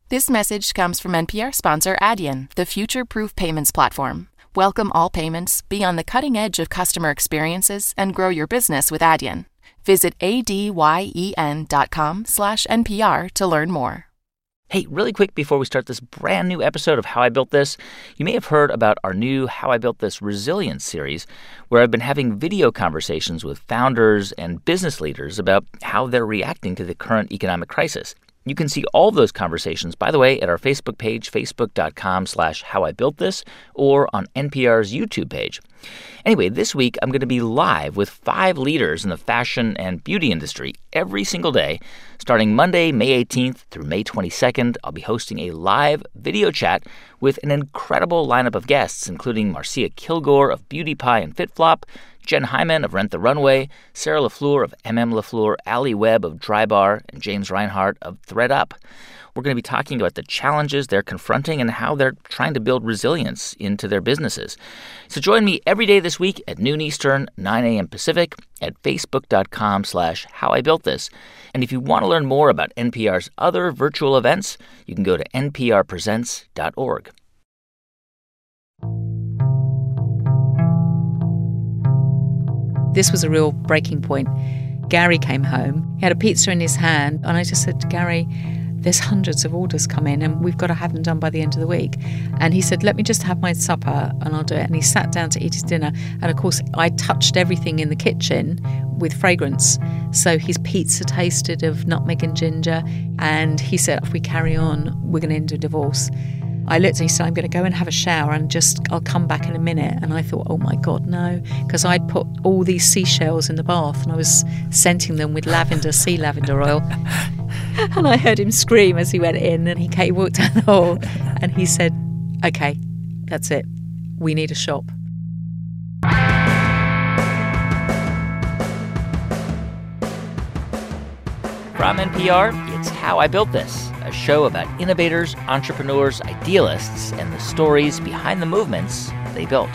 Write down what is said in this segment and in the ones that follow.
This message comes from NPR sponsor Adyen, the future-proof payments platform. Welcome all payments, be on the cutting edge of customer experiences, and grow your business with Adyen. Visit adyen.com/NPR to learn more. Hey, really quick before we start this brand new episode of How I Built This, you may have heard about our new How I Built This Resilience series, where I've been having video conversations with founders and business leaders about how they're reacting to the current economic crisis. You can see all of those conversations, by the way, at our Facebook page, facebook.com/howibuiltthis, or on NPR's YouTube page. Anyway, this week I'm going to be live with 5 leaders in the fashion and beauty industry every single day. Starting Monday, May 18th through May 22nd, I'll be hosting a live video chat with an incredible lineup of guests, including Marcia Kilgore of Beauty Pie and FitFlop, Jen Hyman of Rent the Runway, Sarah LaFleur of LaFleur, Ali Webb of Drybar, and James Reinhart of thredUP. We're going to be talking about the challenges they're confronting and how they're trying to build resilience into their businesses. So join me every day this week at noon Eastern, 9 a.m. Pacific at facebook.com/howibuiltthis. And if you want to learn more about NPR's other virtual events, you can go to nprpresents.org. This was a real breaking point. Gary came home. He had a pizza in his hand, and I just said to Gary, there's hundreds of orders come in, and we've got to have them done by the end of the week. And he said, let me just have my supper, and I'll do it. And he sat down to eat his dinner. And, of course, I touched everything in the kitchen with fragrance. So his pizza tasted of nutmeg and ginger. And he said, if we carry on, we're going to end a divorce. I looked and he said, I'm going to go and have a shower and I'll come back in a minute. And I thought, oh, my God, no, because I'd put all these seashells in the bath and I was scenting them with sea lavender oil. And I heard him scream as he went in, and he walked down the hall and he said, OK, that's it. We need a shop. From NPR, it's How I Built This, a show about innovators, entrepreneurs, idealists, and the stories behind the movements they built.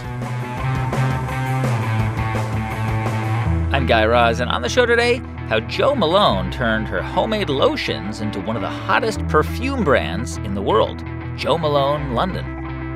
I'm Guy Raz, and on the show today, how Jo Malone turned her homemade lotions into one of the hottest perfume brands in the world, Jo Malone London.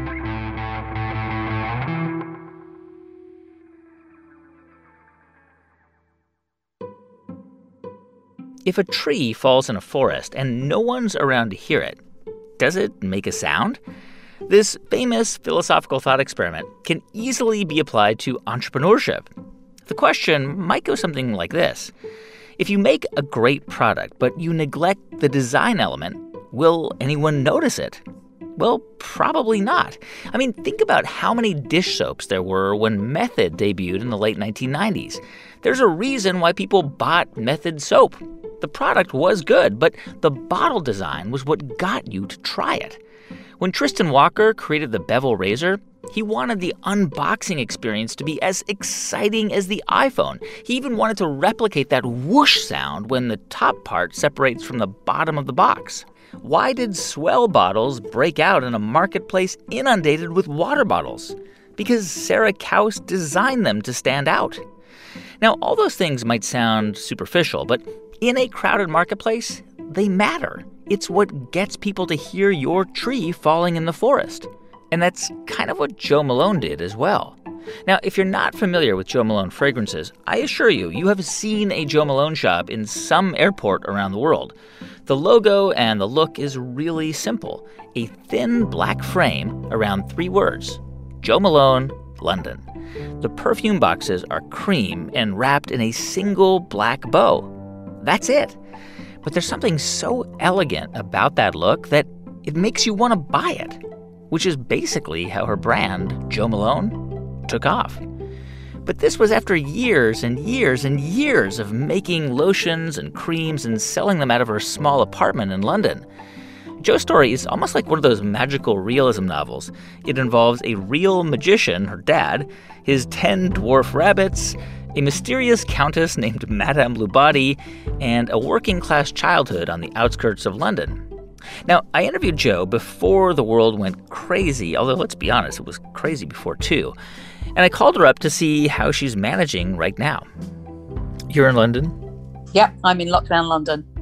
If a tree falls in a forest and no one's around to hear it, does it make a sound? This famous philosophical thought experiment can easily be applied to entrepreneurship. The question might go something like this. If you make a great product, but you neglect the design element, will anyone notice it? Well, probably not. I mean, think about how many dish soaps there were when Method debuted in the late 1990s. There's a reason why people bought Method soap. The product was good, but the bottle design was what got you to try it. When Tristan Walker created the Bevel razor, he wanted the unboxing experience to be as exciting as the iPhone. He even wanted to replicate that whoosh sound when the top part separates from the bottom of the box. Why did Swell bottles break out in a marketplace inundated with water bottles? Because Sarah Kaus designed them to stand out. Now, all those things might sound superficial, but in a crowded marketplace, they matter. It's what gets people to hear your tree falling in the forest. And that's kind of what Jo Malone did as well. Now, if you're not familiar with Jo Malone fragrances, I assure you, you have seen a Jo Malone shop in some airport around the world. The logo and the look is really simple. A thin black frame around 3 words. Jo Malone, London. The perfume boxes are cream and wrapped in a single black bow. That's it. But there's something so elegant about that look that it makes you want to buy it, which is basically how her brand, Jo Malone, took off. But this was after years and years and years of making lotions and creams and selling them out of her small apartment in London. Jo's story is almost like one of those magical realism novels. It involves a real magician, her dad, his 10 dwarf rabbits, a mysterious countess named Madame Bluebody, and a working-class childhood on the outskirts of London. Now, I interviewed Jo before the world went crazy, although let's be honest, it was crazy before too. And I called her up to see how she's managing right now. You're in London? Yep, I'm in lockdown London.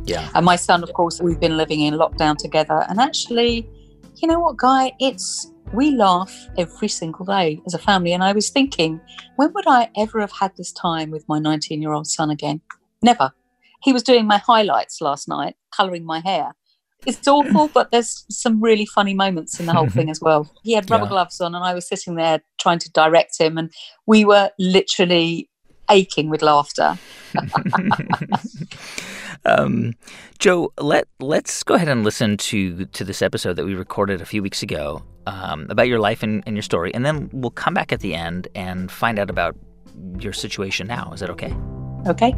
Yeah. And my son, of course, we've been living in lockdown together. And actually, you know what, Guy, we laugh every single day as a family. And I was thinking, when would I ever have had this time with my 19-year-old son again? Never. He was doing my highlights last night, colouring my hair. It's awful, but there's some really funny moments in the whole thing as well. He had rubber gloves on and I was sitting there trying to direct him, and we were literally aching with laughter. Joe, let's go ahead and listen to this episode that we recorded a few weeks ago about your life and your story, and then we'll come back at the end and find out about your situation now. Is that okay? Okay.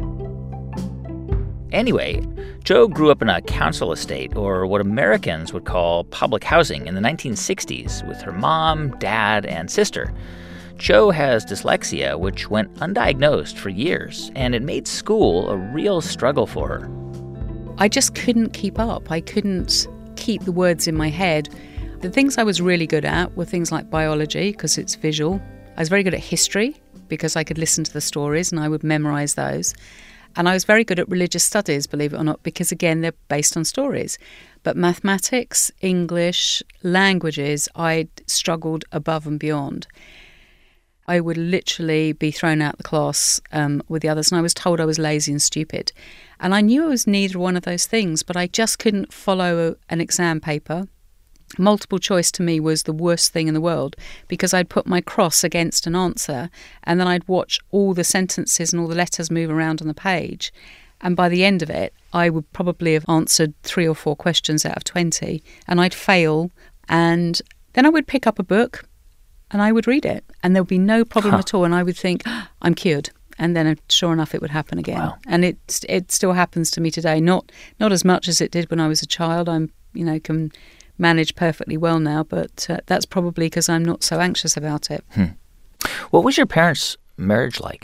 Anyway, Joe grew up in a council estate, or what Americans would call public housing, in the 1960s with her mom, dad, and sister. Joe has dyslexia, which went undiagnosed for years, and it made school a real struggle for her. I just couldn't keep up. I couldn't keep the words in my head. The things I was really good at were things like biology, because it's visual. I was very good at history, because I could listen to the stories and I would memorize those. And I was very good at religious studies, believe it or not, because, again, they're based on stories. But mathematics, English, languages, I struggled above and beyond. I would literally be thrown out the class with the others, and I was told I was lazy and stupid. And I knew I was neither one of those things, but I just couldn't follow an exam paper. Multiple choice to me was the worst thing in the world, because I'd put my cross against an answer and then I'd watch all the sentences and all the letters move around on the page. And by the end of it, I would probably have answered 3 or 4 questions out of 20, and I'd fail. And then I would pick up a book and I would read it, and there would be no problem at all. And I would think, I'm cured. And then sure enough, it would happen again. Wow. And it still happens to me today. Not as much as it did when I was a child. Can manage perfectly well now, but that's probably because I'm not so anxious about it. What was your parents' marriage like?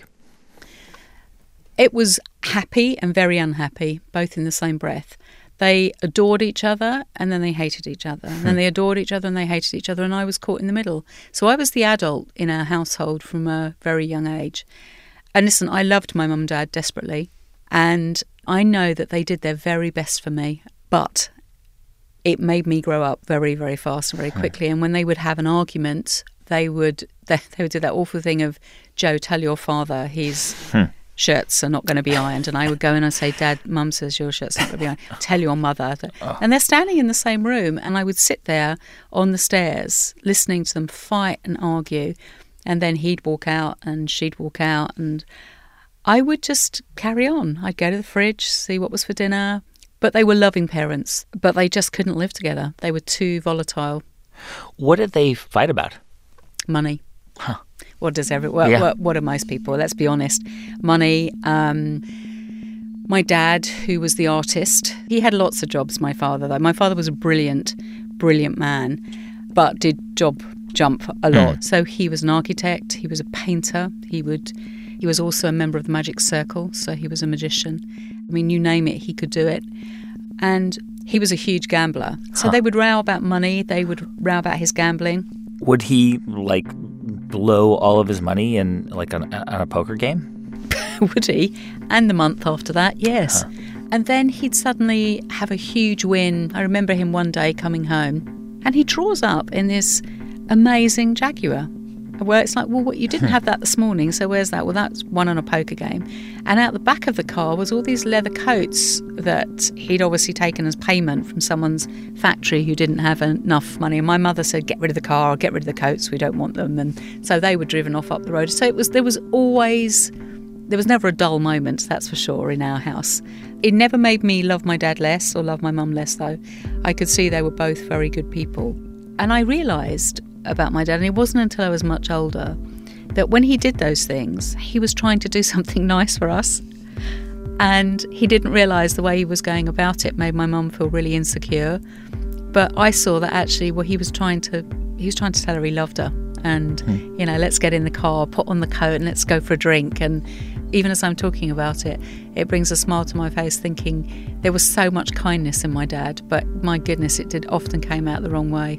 It was happy and very unhappy, both in the same breath. They adored each other and then they hated each other. And then they adored each other and they hated each other, and I was caught in the middle. So I was the adult in our household from a very young age. And listen, I loved my mum and dad desperately, and I know that they did their very best for me, but it made me grow up very, very fast and very quickly. And when they would have an argument, they would do that awful thing of, Joe, tell your father his shirts are not going to be ironed. And I would go in and say, Dad, Mum says your shirt's not going to be ironed. Tell your mother. And they're standing in the same room, and I would sit there on the stairs listening to them fight and argue. And then he'd walk out and she'd walk out, and I would just carry on. I'd go to the fridge, see what was for dinner. But they were loving parents, but they just couldn't live together. They were too volatile. What did they fight about? Money. Huh. What do most people? Let's be honest. Money. My dad, who was the artist, he had lots of jobs, my father, though. My father was a brilliant, brilliant man, but did job jump a lot. So he was an architect, he was a painter, he was also a member of the Magic Circle, so he was a magician. I mean, you name it, he could do it. And he was a huge gambler. So they would row about money, they would row about his gambling. Would he, blow all of his money on a poker game? Would he? And the month after that, yes. And then he'd suddenly have a huge win. I remember him one day coming home, and he draws up in this amazing Jaguar. Well, it's like, well, you didn't have that this morning, so where's that? Well, that's won on a poker game. And out the back of the car was all these leather coats that he'd obviously taken as payment from someone's factory who didn't have enough money. And my mother said, get rid of the car, or get rid of the coats, we don't want them. And so they were driven off up the road. So there was never a dull moment, that's for sure, in our house. It never made me love my dad less or love my mum less, though. I could see they were both very good people. And I realised about my dad, and it wasn't until I was much older, that when he did those things, he was trying to do something nice for us. And he didn't realise the way he was going about it made my mum feel really insecure. But I saw that actually, he was trying to tell her he loved her. And, let's get in the car, put on the coat, and let's go for a drink. And even as I'm talking about it, it brings a smile to my face, thinking there was so much kindness in my dad, but my goodness, it did often came out the wrong way.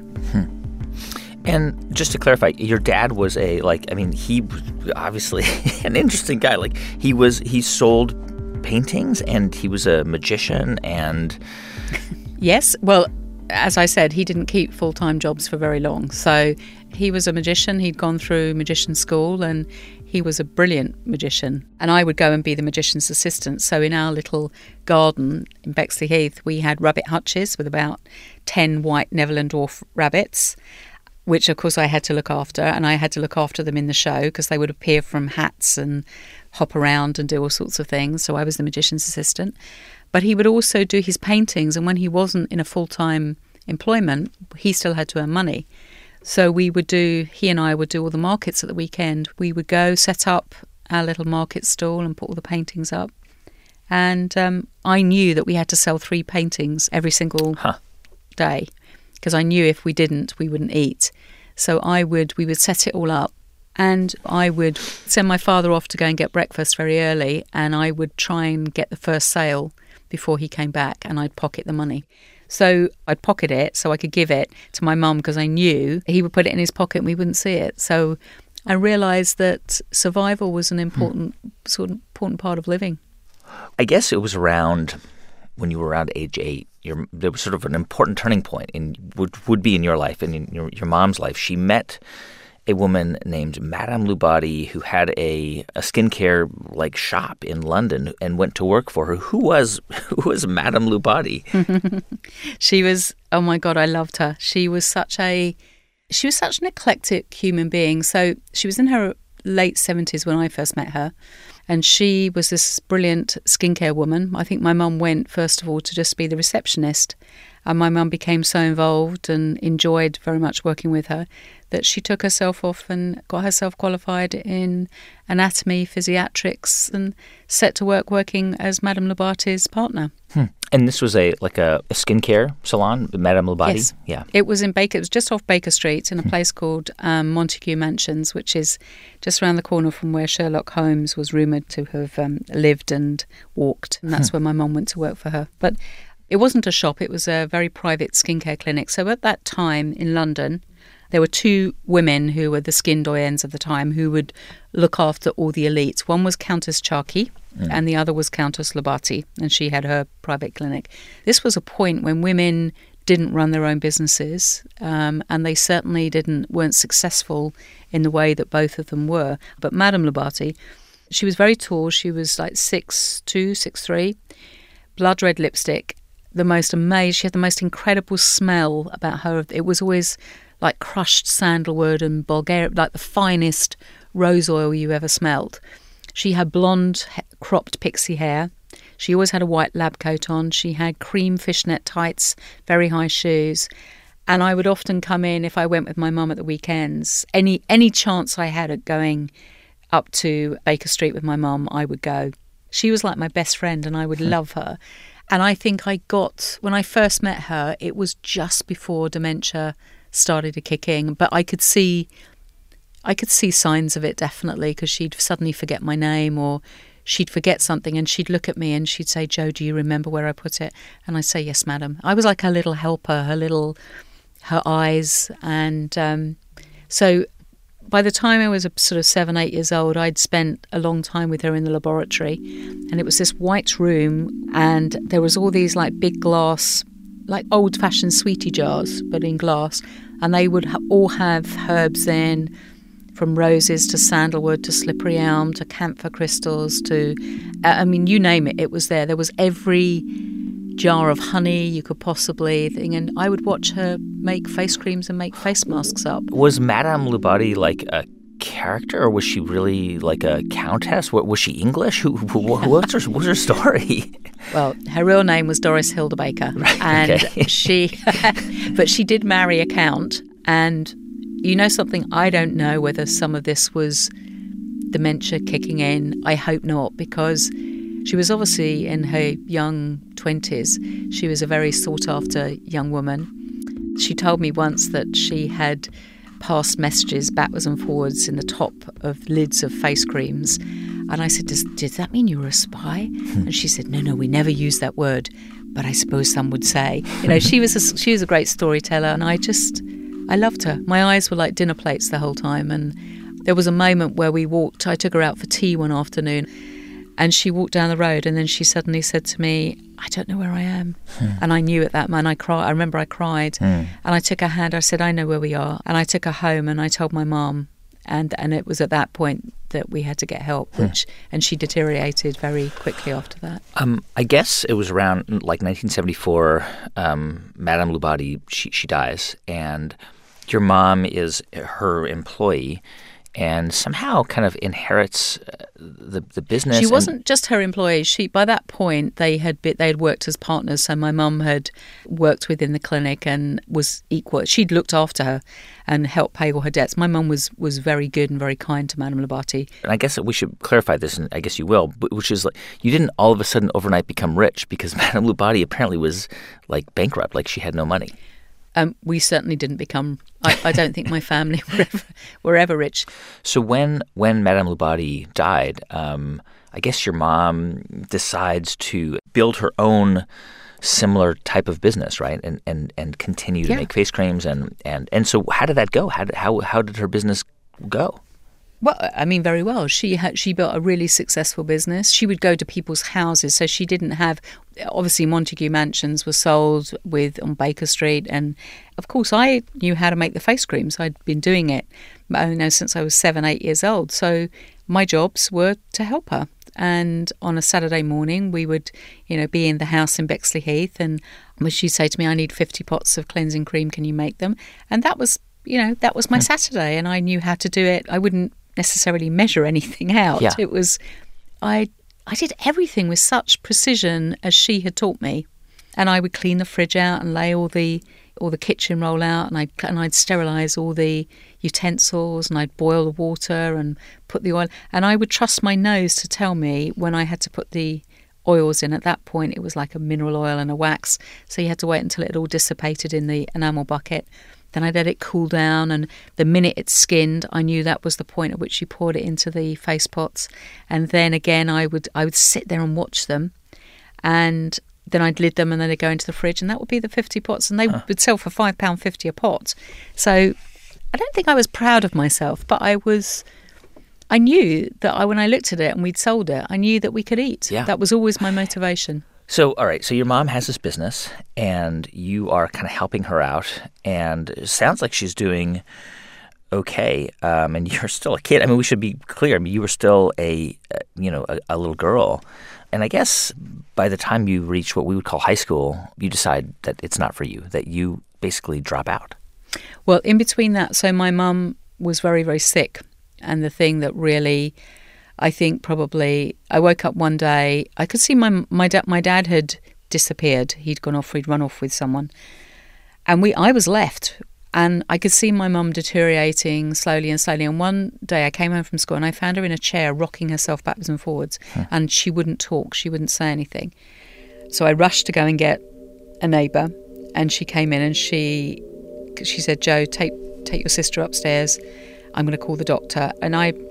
And just to clarify, your dad was he was obviously an interesting guy. He sold paintings, and he was a magician, and... Yes. Well, as I said, he didn't keep full-time jobs for very long. So he was a magician. He'd gone through magician school, and he was a brilliant magician. And I would go and be the magician's assistant. So in our little garden in Bexley Heath, we had rabbit hutches with about 10 white Netherland dwarf rabbits, which, of course, I had to look after. And I had to look after them in the show because they would appear from hats and hop around and do all sorts of things. So I was the magician's assistant. But he would also do his paintings, and when he wasn't in a full-time employment, he still had to earn money. So he and I would do all the markets at the weekend. We would go set up our little market stall and put all the paintings up. And I knew that we had to sell 3 paintings every single day, because I knew if we didn't, we wouldn't eat. So we would set it all up. And I would send my father off to go and get breakfast very early, and I would try and get the first sale before he came back, and I'd pocket the money. So I'd pocket it so I could give it to my mum, because I knew he would put it in his pocket and we wouldn't see it. So I realised that survival was an important part of living. I guess it was around when you were around age 8. There was sort of an important turning point would be in your life and in your mom's life. She met a woman named Madame Lubati, who had a skincare shop in London, and went to work for her. Who was Madame Lubati? She was, oh my God, I loved her. She was such an eclectic human being. So she was in her late 70s when I first met her, and she was this brilliant skincare woman. I think my mum went, first of all, to just be the receptionist, and my mum became so involved and enjoyed very much working with her that she took herself off and got herself qualified in anatomy, physiatrics, and set to work working as Madame Lubati's partner. And this was a skincare salon, Madame Lubati? Yes. Yeah. It was it was just off Baker Street in a place called Montague Mansions, which is just around the corner from where Sherlock Holmes was rumoured to have lived and walked. And that's where my mum went to work for her. But it wasn't a shop, it was a very private skincare clinic. So at that time in London, there were 2 women who were the skin doyens of the time who would look after all the elites. One was Countess Charkey and the other was Countess Lubati, and she had her private clinic. This was a point when women didn't run their own businesses, and they certainly weren't successful in the way that both of them were. But Madame Lubati, she was very tall. She was like 6'2", 6'3", blood red lipstick. She had the most incredible smell about her. It was always like crushed sandalwood and Bulgarian, like the finest rose oil you ever smelled. She had blonde, cropped pixie hair. She always had a white lab coat on. She had cream fishnet tights, very high shoes. And I would often come in, if I went with my mum at the weekends, any chance I had at going up to Baker Street with my mum, I would go. She was like my best friend, and I would love her. And I think when I first met her, it was just before dementia started to kick in, but I could see signs of it, definitely, because she'd suddenly forget my name, or she'd forget something and she'd look at me and she'd say, "Jo, do you remember where I put it?" And I'd say, "Yes, madam." I was like her little helper, her eyes. And so by the time I was sort of 7, 8 years old, I'd spent a long time with her in the laboratory, and it was this white room, and there was all these like big glass, like old-fashioned sweetie jars, but in glass, and they would all have herbs in, from roses to sandalwood to slippery elm to camphor crystals to, you name it, it was there. There was every jar of honey you could possibly think, and I would watch her make face creams and make face masks up. Was Madame Lubati like a character, or was she really like a countess? Was she English? What's her story? Well, her real name was Doris Hilda Baker, right, and okay. But she did marry a count, and you know something, I don't know whether some of this was dementia kicking in. I hope not, because she was obviously in her young 20s. She was a very sought-after young woman. She told me once that she had passed messages backwards and forwards in the top of lids of face creams. And I said, did that mean you were a spy? And she said, no, we never use that word, but I suppose some would say. You know, she was a great storyteller, and I loved her. My eyes were like dinner plates the whole time. And there was a moment where I took her out for tea one afternoon, And she walked down the road, and then she suddenly said to me, I don't know where I am. And I knew at that moment, I remember I cried. And I took her hand, I said, I know where we are. And I took her home and I told my mum. And it was at that point that we had to get help, and she deteriorated very quickly after that. I guess it was around like 1974, Madame Lubati, she dies, and your mom is her employee and somehow kind of inherits the business. She wasn't just her employee. By that point, they had worked as partners. So my mum had worked within the clinic and was equal. She'd looked after her and helped pay all her debts. My mum was very good and very kind to Madame Lubati. And I guess we should clarify this, and I guess you will, which is like you didn't all of a sudden overnight become rich, because Madame Lubati apparently was like bankrupt, like she had no money. We certainly didn't become. I don't think my family were ever rich. So when Madame Lubati died, I guess your mom decides to build her own similar type of business, right? And continue to make face creams and so how did that go? How did her business go? Well, I mean, very well. She built a really successful business. She would go to people's houses, so she didn't have. Obviously, Montague Mansions were sold on Baker Street, and of course, I knew how to make the face creams. I'd been doing it, since I was 7-8 years old. So my jobs were to help her. And on a Saturday morning, we would, be in the house in Bexley Heath, and she'd say to me, "I need 50 pots of cleansing cream. Can you make them?" And that was my Saturday, and I knew how to do it. I wouldn't necessarily measure anything out. Yeah. It was, I did everything with such precision as she had taught me, and I would clean the fridge out and lay all the kitchen roll out, and I'd sterilise all the utensils, and I'd boil the water and put the oil, and I would trust my nose to tell me when I had to put the oils in. At that point, it was like a mineral oil and a wax, so you had to wait until it had all dissipated in the enamel bucket. Then I'd let it cool down, and the minute it skinned, I knew that was the point at which you poured it into the face pots. And then again, I would sit there and watch them, and then I'd lid them, and then they'd go into the fridge, and that would be the 50 pots, and they would sell for £5.50 a pot. So I don't think I was proud of myself, but I knew that when I looked at it and we'd sold it, I knew that we could eat. Yeah. That was always my motivation. So, all right, so your mom has this business, and you are kind of helping her out, and it sounds like she's doing okay, and you're still a kid. I mean, we should be clear. I mean, you were still a little girl, and I guess by the time you reach what we would call high school, you decide that it's not for you, that you basically drop out. Well, in between that, so my mum was very, very sick, and the thing that really, I think probably, I woke up one day, I could see my dad had disappeared. He'd run off with someone. And I was left, and I could see my mum deteriorating slowly and slowly. And one day I came home from school and I found her in a chair rocking herself backwards and forwards, and she wouldn't talk, she wouldn't say anything. So I rushed to go and get a neighbour, and she came in and she said, "Joe, take your sister upstairs. I'm going to call the doctor." And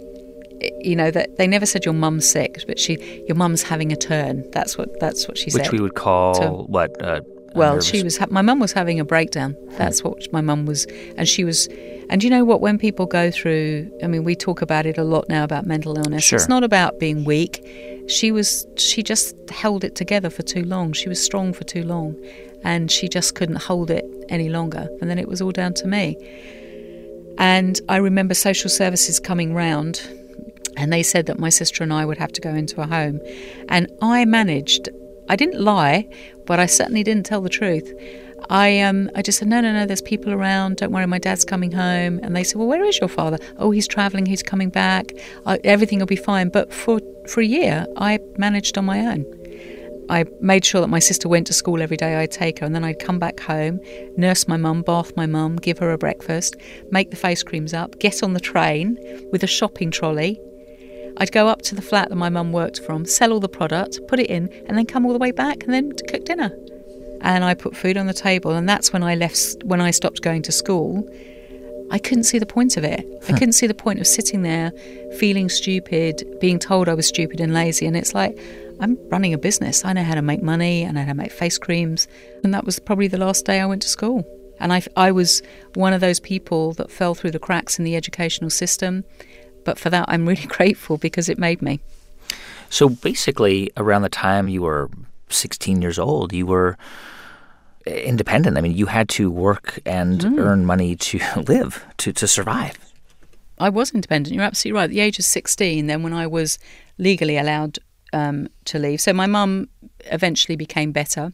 that they never said your mum's sick, but your mum's having a turn. That's what she said. Which we would call what? Well, my mum was having a breakdown. That's what my mum was, and she was. And you know what? When people go through, I mean, we talk about it a lot now about mental illness. Sure. It's not about being weak. She just held it together for too long. She was strong for too long, and she just couldn't hold it any longer. And then it was all down to me. And I remember social services coming round, and they said that my sister and I would have to go into a home. And I didn't lie, but I certainly didn't tell the truth. I just said, no, there's people around. Don't worry, my dad's coming home. And they said, well, where is your father? Oh, he's travelling, he's coming back. Everything will be fine. But for a year, I managed on my own. I made sure that my sister went to school every day. I'd take her, and then I'd come back home, nurse my mum, bath my mum, give her a breakfast, make the face creams up, get on the train with a shopping trolley. I'd go up to the flat that my mum worked from, sell all the product, put it in, and then come all the way back and then cook dinner. And I put food on the table, and that's when I stopped going to school. I couldn't see the point of it. I couldn't see the point of sitting there, feeling stupid, being told I was stupid and lazy. And it's like, I'm running a business. I know how to make money, I know how to make face creams. And that was probably the last day I went to school. And I was one of those people that fell through the cracks in the educational system. But for that, I'm really grateful, because it made me. So basically, around the time you were 16 years old, you were independent. I mean, you had to work and earn money to live, to survive. I was independent. You're absolutely right. At the age of 16, then when I was legally allowed to leave. So my mum eventually became better.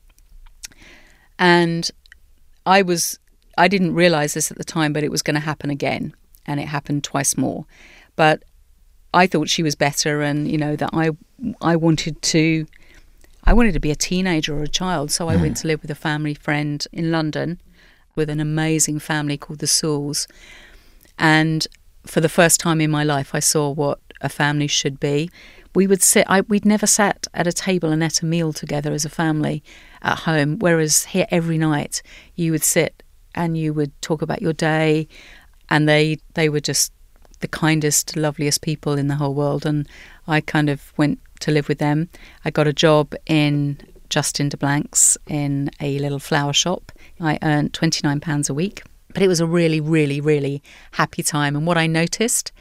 And I didn't realise this at the time, but it was going to happen again. And it happened twice more. But I thought she was better, and, that I wanted to be a teenager or a child. So I went to live with a family friend in London with an amazing family called the Sewells. And for the first time in my life, I saw what a family should be. We'd never sat at a table and ate a meal together as a family at home, whereas here every night you would sit and you would talk about your day, and they were just the kindest, loveliest people in the whole world. And I kind of went to live with them. I got a job in Justin de Blanc's in a little flower shop. I earned £29 a week. But it was a really, really, really happy time. And what I noticed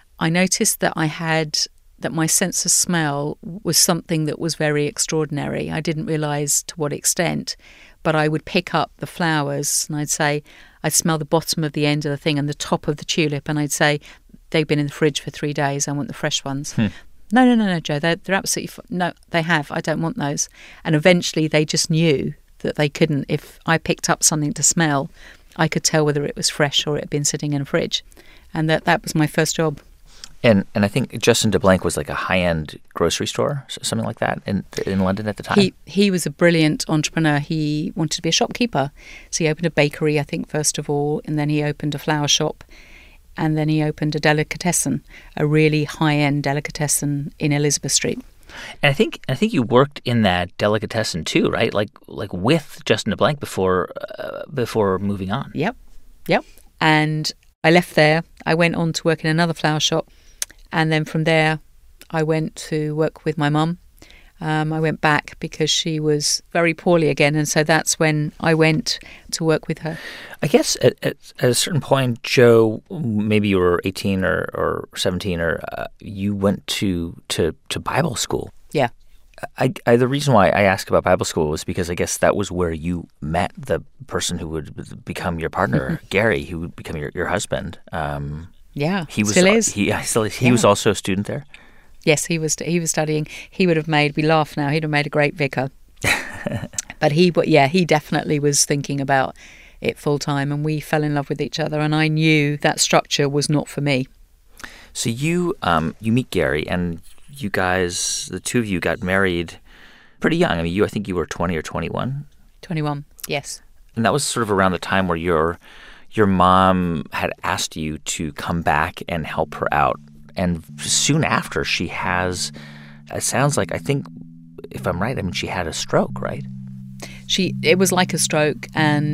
that my sense of smell was something that was very extraordinary. I didn't realise to what extent, but I would pick up the flowers and I'd smell the bottom of the end of the thing and the top of the tulip, and I'd say, they've been in the fridge for 3 days, I want the fresh ones. No, Joe, they're absolutely no, they have, I don't want those. And eventually they just knew that they couldn't. If I picked up something to smell, I could tell whether it was fresh or it had been sitting in a fridge. And that was my first job. And I think Justin de Blanc was like a high-end grocery store, something like that, in London at the time. He was a brilliant entrepreneur. He wanted to be a shopkeeper. So he opened a bakery, I think, first of all, and then he opened a flower shop, and then he opened a delicatessen, a really high-end delicatessen in Elizabeth Street. And I think you worked in that delicatessen too, right? Like with Justin de Blanc before moving on. Yep. And I left there. I went on to work in another flower shop. And then from there, I went to work with my mum. I went back because she was very poorly again. And so that's when I went to work with her. I guess at a certain point, Joe, maybe you were 18 or 17, or you went to Bible school. Yeah. The reason why I asked about Bible school was because I guess that was where you met the person who would become your partner, Gary, who would become your husband. Yeah, he still is. He was also a student there? Yes, he was studying. He would have made, we laugh now, he'd have made a great vicar. But he definitely was thinking about it full time, and we fell in love with each other, and I knew that structure was not for me. So you meet Gary, and you guys, the two of you, got married pretty young. I mean, I think you were 20 or 21? 21, yes. And that was sort of around the time where your mom had asked you to come back and help her out. And soon after, she has, it sounds like, I think, if I'm right, I mean, she had a stroke, right? It was like a stroke,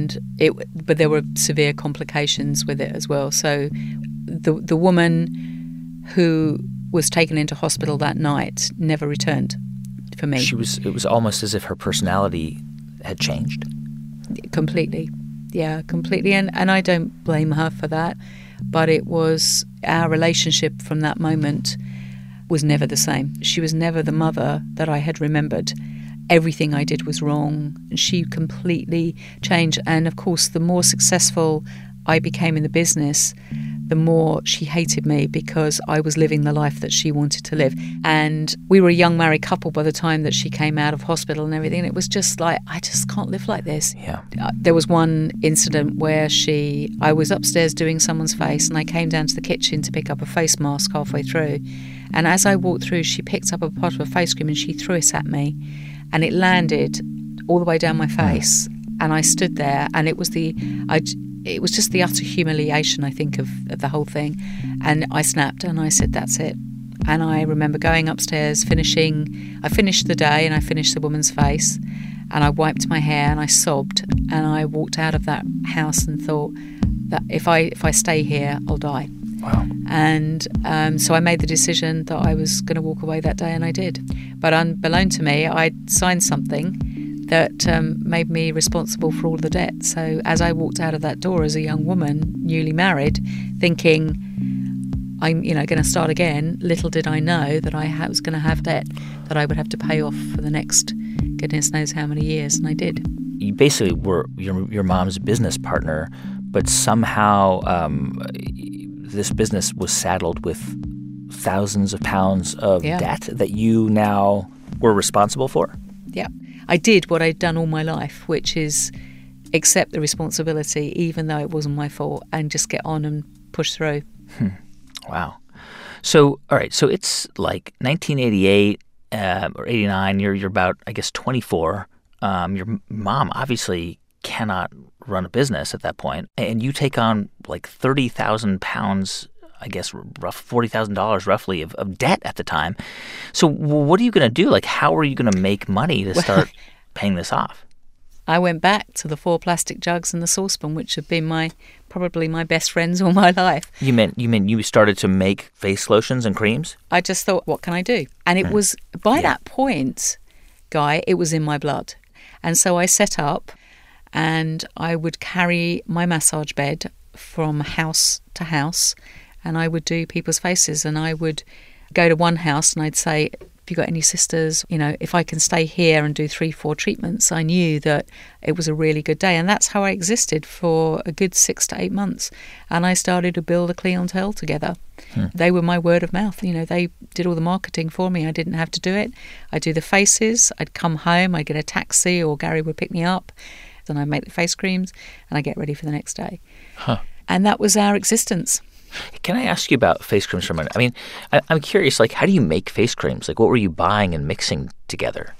but there were severe complications with it as well. So the woman who was taken into hospital that night never returned for me. It was almost as if her personality had changed. Completely. Yeah, completely. And I don't blame her for that. But it was our relationship from that moment was never the same. She was never the mother that I had remembered. Everything I did was wrong. She completely changed. And of course, the more successful I became in the business, the more she hated me because I was living the life that she wanted to live. And we were a young married couple by the time that she came out of hospital and everything. And it was just like, I just can't live like this. Yeah. There was one incident where I was upstairs doing someone's face, and I came down to the kitchen to pick up a face mask halfway through. And as I walked through, she picked up a pot of face cream and she threw it at me. And it landed all the way down my face. And I stood there, and it was just the utter humiliation, I think, of the whole thing. And I snapped and I said, that's it. And I remember going upstairs, I finished the day and I finished the woman's face, and I wiped my hair and I sobbed, and I walked out of that house and thought that if I stay here, I'll die. Wow. And so I made the decision that I was going to walk away that day, and I did. But unbeknown to me, I'd signed something that made me responsible for all the debt. So as I walked out of that door as a young woman, newly married, thinking, I'm, going to start again. Little did I know that I was going to have debt that I would have to pay off for the next goodness knows how many years, and I did. You basically were your mom's business partner, but somehow this business was saddled with thousands of pounds of debt that you now were responsible for? Yeah. I did what I'd done all my life, which is accept the responsibility, even though it wasn't my fault, and just get on and push through. Wow. So, all right. So it's like 1988 or 89. You're about, I guess, 24. Your mom obviously cannot run a business at that point, and you take on like 30,000 pounds, I guess, rough $40,000 roughly of debt at the time. So what are you going to do? Like, how are you going to make money to start paying this off? I went back to the 4 plastic jugs and the saucepan, which have been probably my best friends all my life. You meant you started to make face lotions and creams? I just thought, what can I do? And it was, by that point, Guy, it was in my blood. And so I set up, and I would carry my massage bed from house to house, and I would do people's faces. And I would go to one house and I'd say, have you got any sisters? If I can stay here and do 3-4 treatments, I knew that it was a really good day. And that's how I existed for a good 6 to 8 months. And I started to build a clientele together. They were my word of mouth. They did all the marketing for me. I didn't have to do it. I'd do the faces. I'd come home. I'd get a taxi, or Gary would pick me up. Then I'd make the face creams and I'd get ready for the next day. And that was our existence. Can I ask you about face creams for a minute? I mean, I'm curious, like, how do you make face creams? Like, what were you buying and mixing together?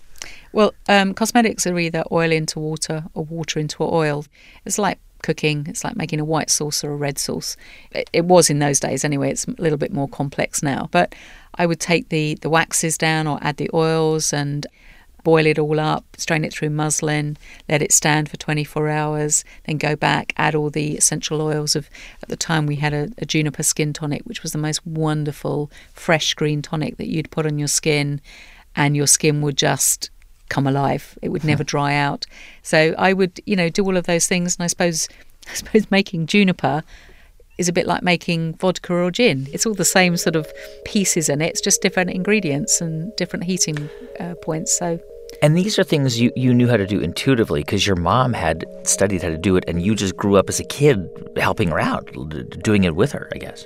Well, cosmetics are either oil into water or water into oil. It's like cooking. It's like making a white sauce or a red sauce. It was in those days anyway. It's a little bit more complex now. But I would take the waxes down or add the oils and boil it all up, strain it through muslin, let it stand for 24 hours, then go back, add all the essential oils of, at the time we had a juniper skin tonic, which was the most wonderful, fresh green tonic that you'd put on your skin, and your skin would just come alive. It would never dry out. So I would, do all of those things, and I suppose making juniper is a bit like making vodka or gin. It's all the same sort of pieces in it. It's just different ingredients and different heating points. And these are things you knew how to do intuitively because your mom had studied how to do it, and you just grew up as a kid helping her out, doing it with her, I guess.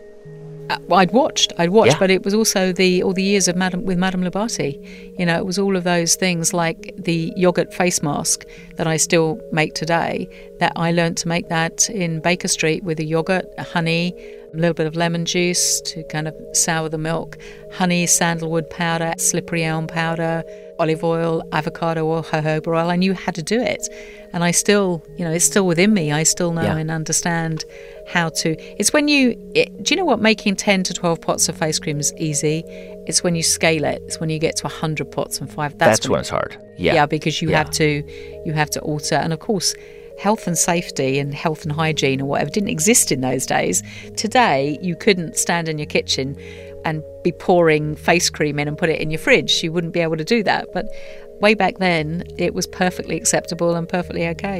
I'd watched, but it was also all the years of Madame Labate. It was all of those things like the yogurt face mask that I still make today, that I learned to make that in Baker Street with a yogurt, a honey, a little bit of lemon juice to kind of sour the milk, honey, sandalwood powder, slippery elm powder, olive oil, avocado oil, jojoba oil. I knew how to do it. And I still, it's still within me. I still know and understand how to. It's when do you know what, making 10 to 12 pots of face cream is easy? It's when you scale it. It's when you get to 100 pots and 5. That's when it's hard. Yeah, because you have to alter. And of course, health and safety and health and hygiene or whatever didn't exist in those days. Today, you couldn't stand in your kitchen and be pouring face cream in and put it in your fridge. You wouldn't be able to do that. But way back then, it was perfectly acceptable and perfectly okay.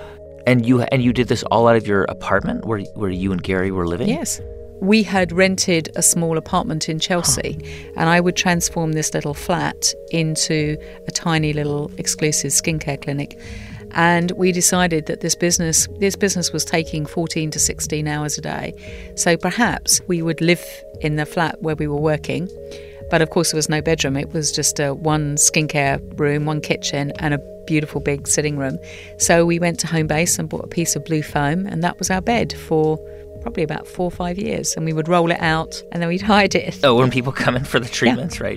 And you did this all out of your apartment where you and Gary were living? Yes. We had rented a small apartment in Chelsea, and I would transform this little flat into a tiny little exclusive skincare clinic. And we decided that this business was taking 14 to 16 hours a day. So perhaps we would live in the flat where we were working. But of course, there was no bedroom. It was just one skincare room, one kitchen, and a beautiful big sitting room. So we went to Homebase and bought a piece of blue foam, and that was our bed for probably about 4 or 5 years. And we would roll it out, and then we'd hide it. Oh, when people come in for the treatments, right?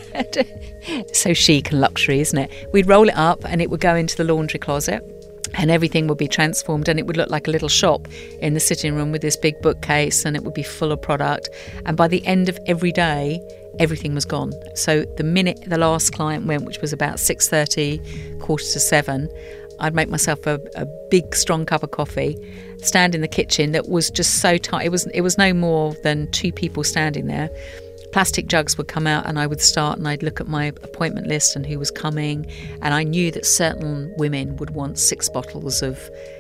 So chic and luxury, isn't it? We'd roll it up, and it would go into the laundry closet, and everything would be transformed, and it would look like a little shop in the sitting room with this big bookcase, and it would be full of product. And by the end of every day, everything was gone. So the minute the last client went, which was about 6:30, 6:45, I'd make myself a big, strong cup of coffee, stand in the kitchen that was just so tight. It was no more than 2 people standing there. Plastic jugs would come out, and I would start, and I'd look at my appointment list and who was coming, and I knew that certain women would want 6 bottles of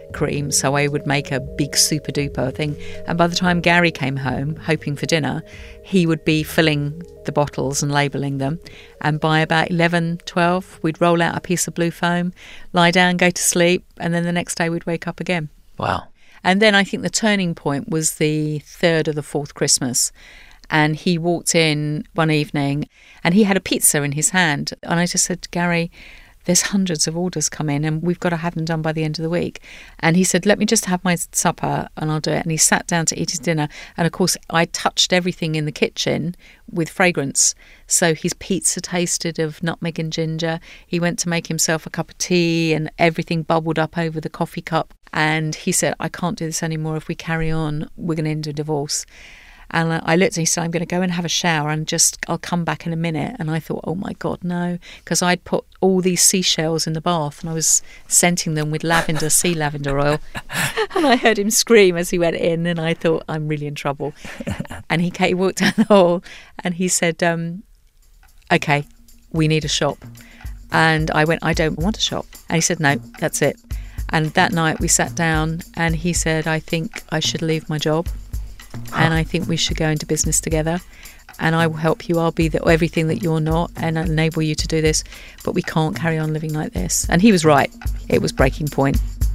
cream, so I would make a big super duper thing. And by the time Gary came home, hoping for dinner, he would be filling the bottles and labelling them. And by about 11, 12, we'd roll out a piece of blue foam, lie down, go to sleep, and then the next day we'd wake up again. Wow. And then I think the turning point was the third or the fourth Christmas. And he walked in one evening and he had a pizza in his hand. And I just said, Gary, there's hundreds of orders come in and we've got to have them done by the end of the week. And he said, let me just have my supper and I'll do it. And he sat down to eat his dinner. And of course, I touched everything in the kitchen with fragrance. So his pizza tasted of nutmeg and ginger. He went to make himself a cup of tea and everything bubbled up over the coffee cup. And he said, I can't do this anymore. If we carry on, we're going to end a divorce. And I looked and he said, I'm going to go and have a shower and I'll come back in a minute. And I thought, oh my God, no. Because I'd put all these seashells in the bath and I was scenting them with sea lavender oil. And I heard him scream as he went in and I thought, I'm really in trouble. And he walked down the hall and he said, okay, we need a shop. And I went, I don't want a shop. And he said, no, that's it. And that night we sat down and he said, I think I should leave my job. And I think we should go into business together and I will help you. I'll be everything that you're not and I'll enable you to do this. But we can't carry on living like this. And he was right. It was breaking point.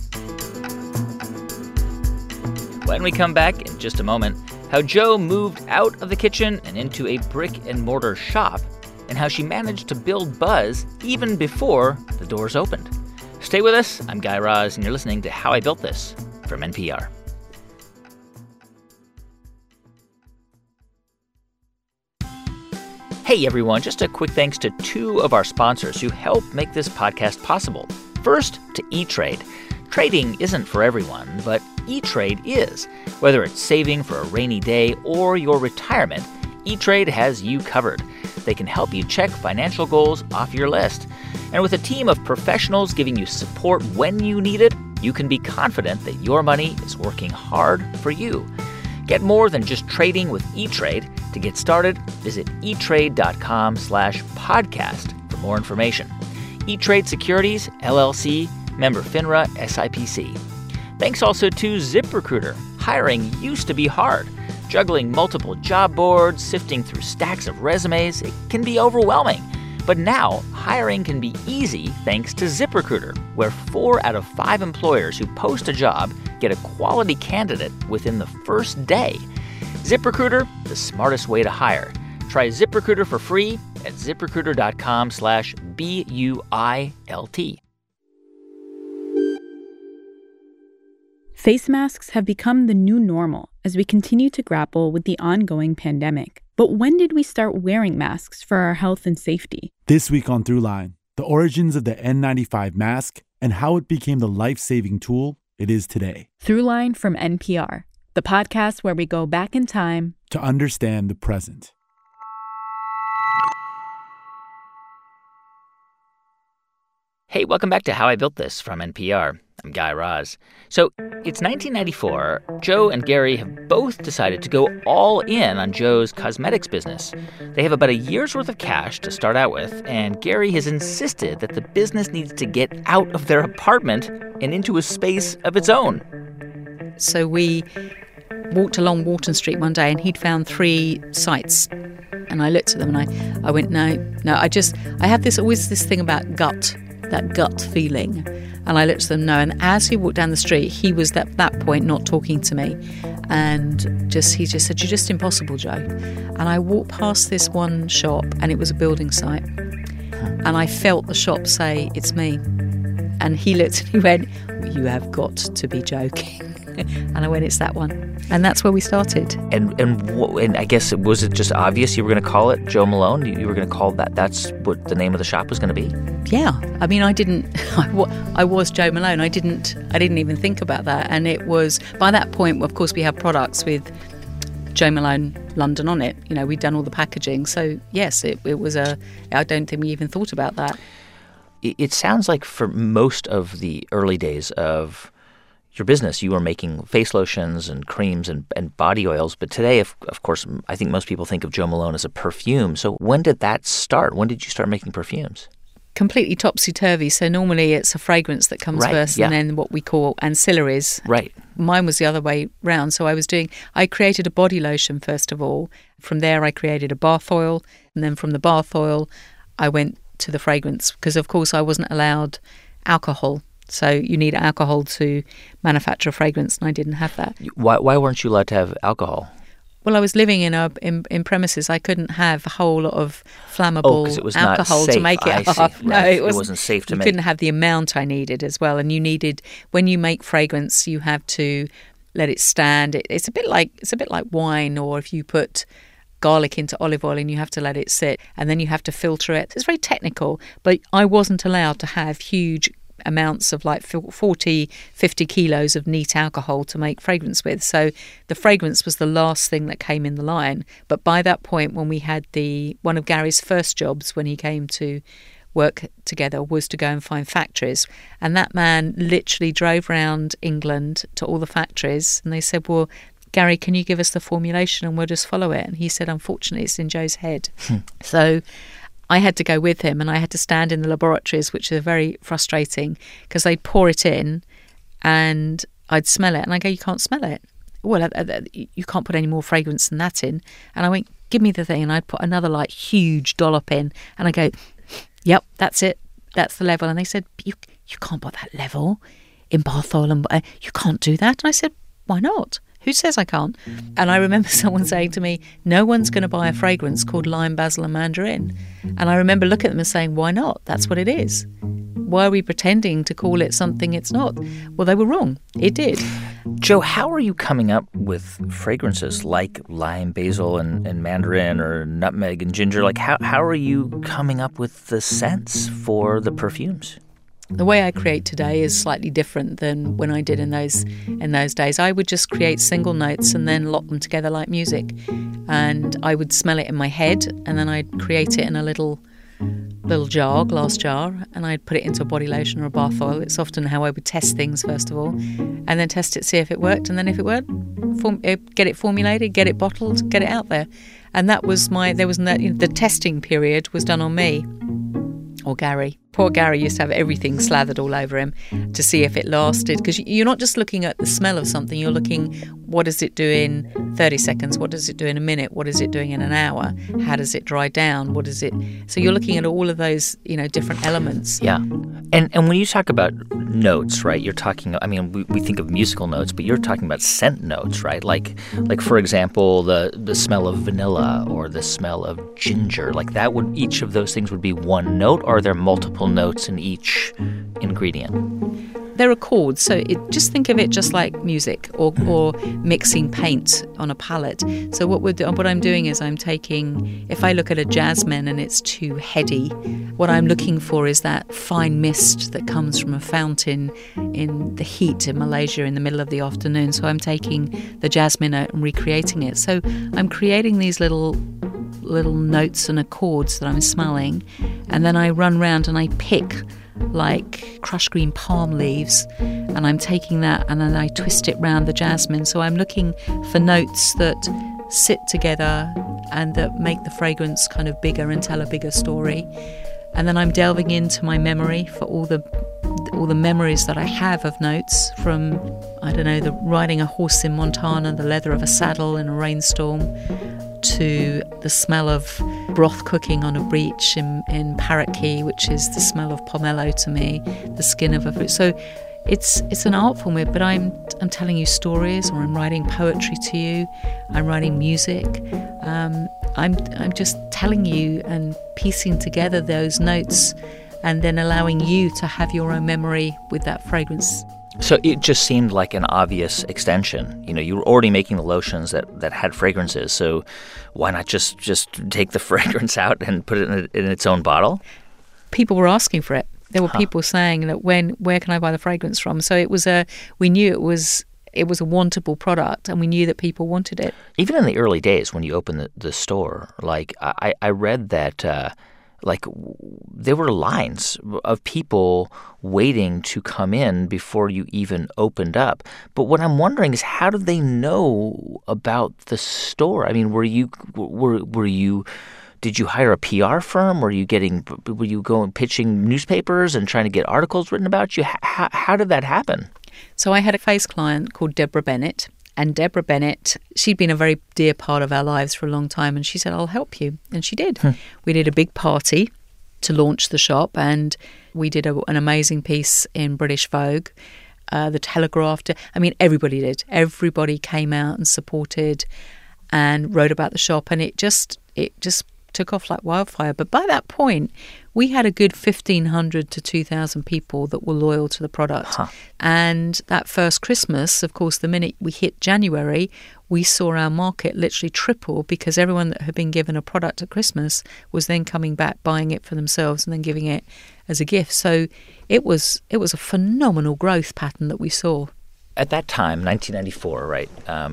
When we come back in just a moment, how Jo moved out of the kitchen and into a brick-and-mortar shop and how she managed to build buzz even before the doors opened. Stay with us. I'm Guy Raz, and you're listening to How I Built This from NPR. Hey everyone, just a quick thanks to two of our sponsors who help make this podcast possible. First, to E-Trade. Trading isn't for everyone, but E-Trade is. Whether it's saving for a rainy day or your retirement, E-Trade has you covered. They can help you check financial goals off your list. And with a team of professionals giving you support when you need it, you can be confident that your money is working hard for you. Get more than just trading with E-Trade. To get started, visit etrade.com/podcast for more information. E-Trade Securities, LLC, member FINRA, SIPC. Thanks also to ZipRecruiter. Hiring used to be hard. Juggling multiple job boards, sifting through stacks of resumes, it can be overwhelming. But now, hiring can be easy thanks to ZipRecruiter, where 4 out of 5 employers who post a job get a quality candidate within the first day. ZipRecruiter, the smartest way to hire. Try ZipRecruiter for free at ZipRecruiter.com/BUILT. Face masks have become the new normal as we continue to grapple with the ongoing pandemic. But when did we start wearing masks for our health and safety? This week on Throughline, the origins of the N95 mask and how it became the life-saving tool it is today. Throughline from NPR, the podcast where we go back in time to understand the present. Hey, welcome back to How I Built This from NPR. I'm Guy Raz. So it's 1994. Jo and Gary have both decided to go all in on Jo's cosmetics business. They have about a year's worth of cash to start out with, and Gary has insisted that the business needs to get out of their apartment and into a space of its own. So we walked along Walton Street one day and he'd found 3 sites. And I looked at them and I went, no, I have always this thing about that gut feeling. And I looked at them, no. And as he walked down the street, he was at that point not talking to me. And he just said, you're just impossible, Jo. And I walked past this one shop and it was a building site. And I felt the shop say, it's me. And he looked and he went, you have got to be joking. And I went, it's that one. And that's where we started. And I guess, was it just obvious you were going to call it Jo Malone? You were going to call that's what the name of the shop was going to be? Yeah. I mean, I was Jo Malone. I didn't even think about that. And it was, by that point, of course, we had products with Jo Malone London on it. You know, we'd done all the packaging. So, yes, it was I don't think we even thought about that. It sounds like for most of the early days of your business, you were making face lotions and creams and body oils. But today, of course, I think most people think of Jo Malone as a perfume. So when did that start? When did you start making perfumes? completely topsy-turvy. So normally it's a fragrance that comes first and then what we call ancillaries. Right. Mine was the other way round. So I created a body lotion first of all. From there I created a bath oil. And then from the bath oil I went to the fragrance because, of course, I wasn't allowed alcohol. So you need alcohol to manufacture a fragrance, and I didn't have that. Why weren't you allowed to have alcohol? Well, I was living in premises. I couldn't have a whole lot of flammable alcohol to make it up. No, it wasn't safe to make. You couldn't have the amount I needed as well. And you needed, when you make fragrance, you have to let it stand. It's a bit like wine, or if you put garlic into olive oil and you have to let it sit and then you have to filter it. It's very technical, but I wasn't allowed to have huge amounts of like 40, 50 kilos of neat alcohol to make fragrance with. So the fragrance was the last thing that came in the line. But by that point, when we had one of Gary's first jobs when he came to work together was to go and find factories. And that man literally drove around England to all the factories and they said, well, Gary, can you give us the formulation and we'll just follow it? And he said, unfortunately, it's in Joe's head. So I had to go with him and I had to stand in the laboratories, which are very frustrating because they'd pour it in and I'd smell it. And I go, you can't smell it. Well, you can't put any more fragrance than that in. And I went, give me the thing. And I'd put another like huge dollop in. And I go, yep, that's it. That's the level. And they said, you can't put that level in bath oil. And you can't do that. And I said, why not? Who says I can't? And I remember someone saying to me, no one's going to buy a fragrance called lime, basil and mandarin. And I remember looking at them and saying, why not? That's what it is. Why are we pretending to call it something it's not? Well, they were wrong. It did. Joe, how are you coming up with fragrances like lime, basil, and mandarin, or nutmeg and ginger? Like, how are you coming up with the scents for the perfumes? The way I create today is slightly different than when I did in those days. I would just create single notes and then lock them together like music. And I would smell it in my head and then I'd create it in a little jar, glass jar, and I'd put it into a body lotion or a bath oil. It's often how I would test things first of all, and then test it, see if it worked, and then if it worked, get it formulated, get it bottled, get it out there. And that was the testing period was done on me or Gary. Poor Gary used to have everything slathered all over him to see if it lasted. Because you're not just looking at the smell of something, you're looking, what does it do in 30 seconds? What does it do in a minute? What is it doing in an hour? How does it dry down? What is it? So you're looking at all of those, different elements. Yeah. And when you talk about notes, right, you're talking, I mean, we think of musical notes, but you're talking about scent notes, right? Like for example, the smell of vanilla or the smell of ginger, like each of those things would be one note, or are there multiple notes in each ingredient? There are chords, so just think of it just like music or mixing paint on a palette. So what I'm doing is I'm taking, if I look at a jasmine and it's too heady, what I'm looking for is that fine mist that comes from a fountain in the heat in Malaysia in the middle of the afternoon. So I'm taking the jasmine out and recreating it. So I'm creating these little notes and accords that I'm smelling, and then I run round and I pick like crushed green palm leaves, and I'm taking that and then I twist it round the jasmine. So I'm looking for notes that sit together and that make the fragrance kind of bigger and tell a bigger story. And then I'm delving into my memory for all the memories that I have of notes from, I don't know, the riding a horse in Montana, the leather of a saddle in a rainstorm, to the smell of broth cooking on a beach in Parrot Key, which is the smell of pomelo to me, the skin of a fruit. So it's an art form, but I'm telling you stories, or I'm writing poetry to you, I'm writing music. I'm just telling you and piecing together those notes and then allowing you to have your own memory with that fragrance. So it just seemed like an obvious extension. You were already making the lotions that had fragrances, so why not just take the fragrance out and put it in its own bottle? People were asking for it. There were people saying that where can I buy the fragrance from? So we knew it was a wantable product, and we knew that people wanted it. Even in the early days when you opened the store, like I read that there were lines of people waiting to come in before you even opened up. But what I'm wondering is, how did they know about the store? I mean, were you did you hire a PR firm? Were you going pitching newspapers and trying to get articles written about you? How did that happen? So I had a face client called Deborah Bennett. And Deborah Bennett, she'd been a very dear part of our lives for a long time. And she said, I'll help you. And she did. We did a big party to launch the shop. And we did an amazing piece in British Vogue. The Telegraph. Everybody did. Everybody came out and supported and wrote about the shop. And it just took off like wildfire. But by that point, we had a good 1,500 to 2,000 people that were loyal to the product. And that first Christmas, of course, the minute we hit January, we saw our market literally triple because everyone that had been given a product at Christmas was then coming back, buying it for themselves and then giving it as a gift. So it was a phenomenal growth pattern that we saw. At that time, 1994, right,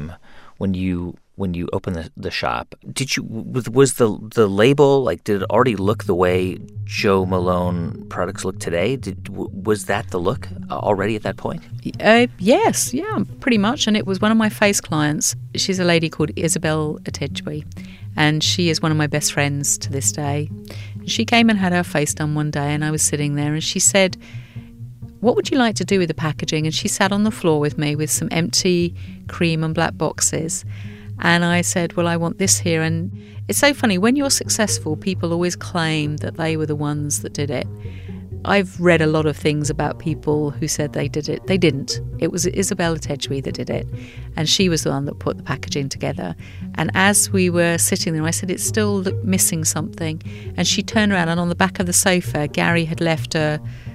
when you opened the shop, was the label, like, did it already look the way Jo Malone products look today? Was that the look already at that point? Yes, yeah, pretty much. And it was one of my face clients. She's a lady called Isabel Atejwi, and she is one of my best friends to this day. She came and had her face done one day, and I was sitting there, and she said, what would you like to do with the packaging? And she sat on the floor with me with some empty cream and black boxes. And I said, well, I want this here. And it's so funny. When you're successful, people always claim that they were the ones that did it. I've read a lot of things about people who said they did it. They didn't. It was Isabel Atejwi that did it. And she was the one that put the packaging together. And as we were sitting there, I said, it's still missing something. And she turned around, and on the back of the sofa, Gary had left a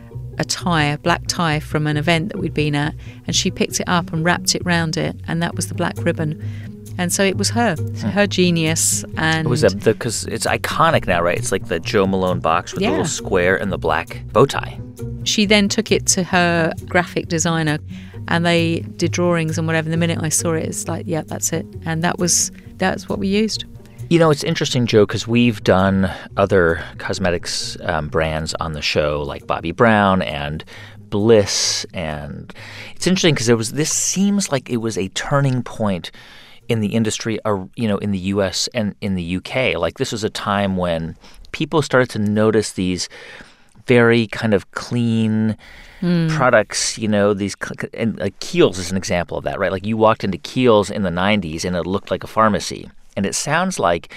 black tie from an event that we'd been at. And she picked it up and wrapped it round it. And that was the black ribbon. And so it was her genius. And it was because it's iconic now, right? It's like the Jo Malone box with the little square and the black bow tie. She then took it to her graphic designer, and they did drawings and whatever. The minute I saw it, it's like, yeah, that's it. And that's what we used. You know, it's interesting, Jo, because we've done other cosmetics brands on the show, like Bobbi Brown and Bliss. And it's interesting because this seems like it was a turning point in the industry, in the U.S. and in the U.K. Like, this was a time when people started to notice these very kind of clean products, and like Kiehl's is an example of that, right? Like, you walked into Kiehl's in the 90s and it looked like a pharmacy. And it sounds like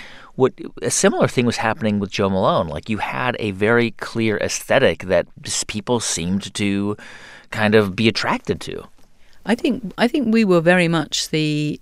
a similar thing was happening with Jo Malone. Like, you had a very clear aesthetic that people seemed to kind of be attracted to. I think we were very much the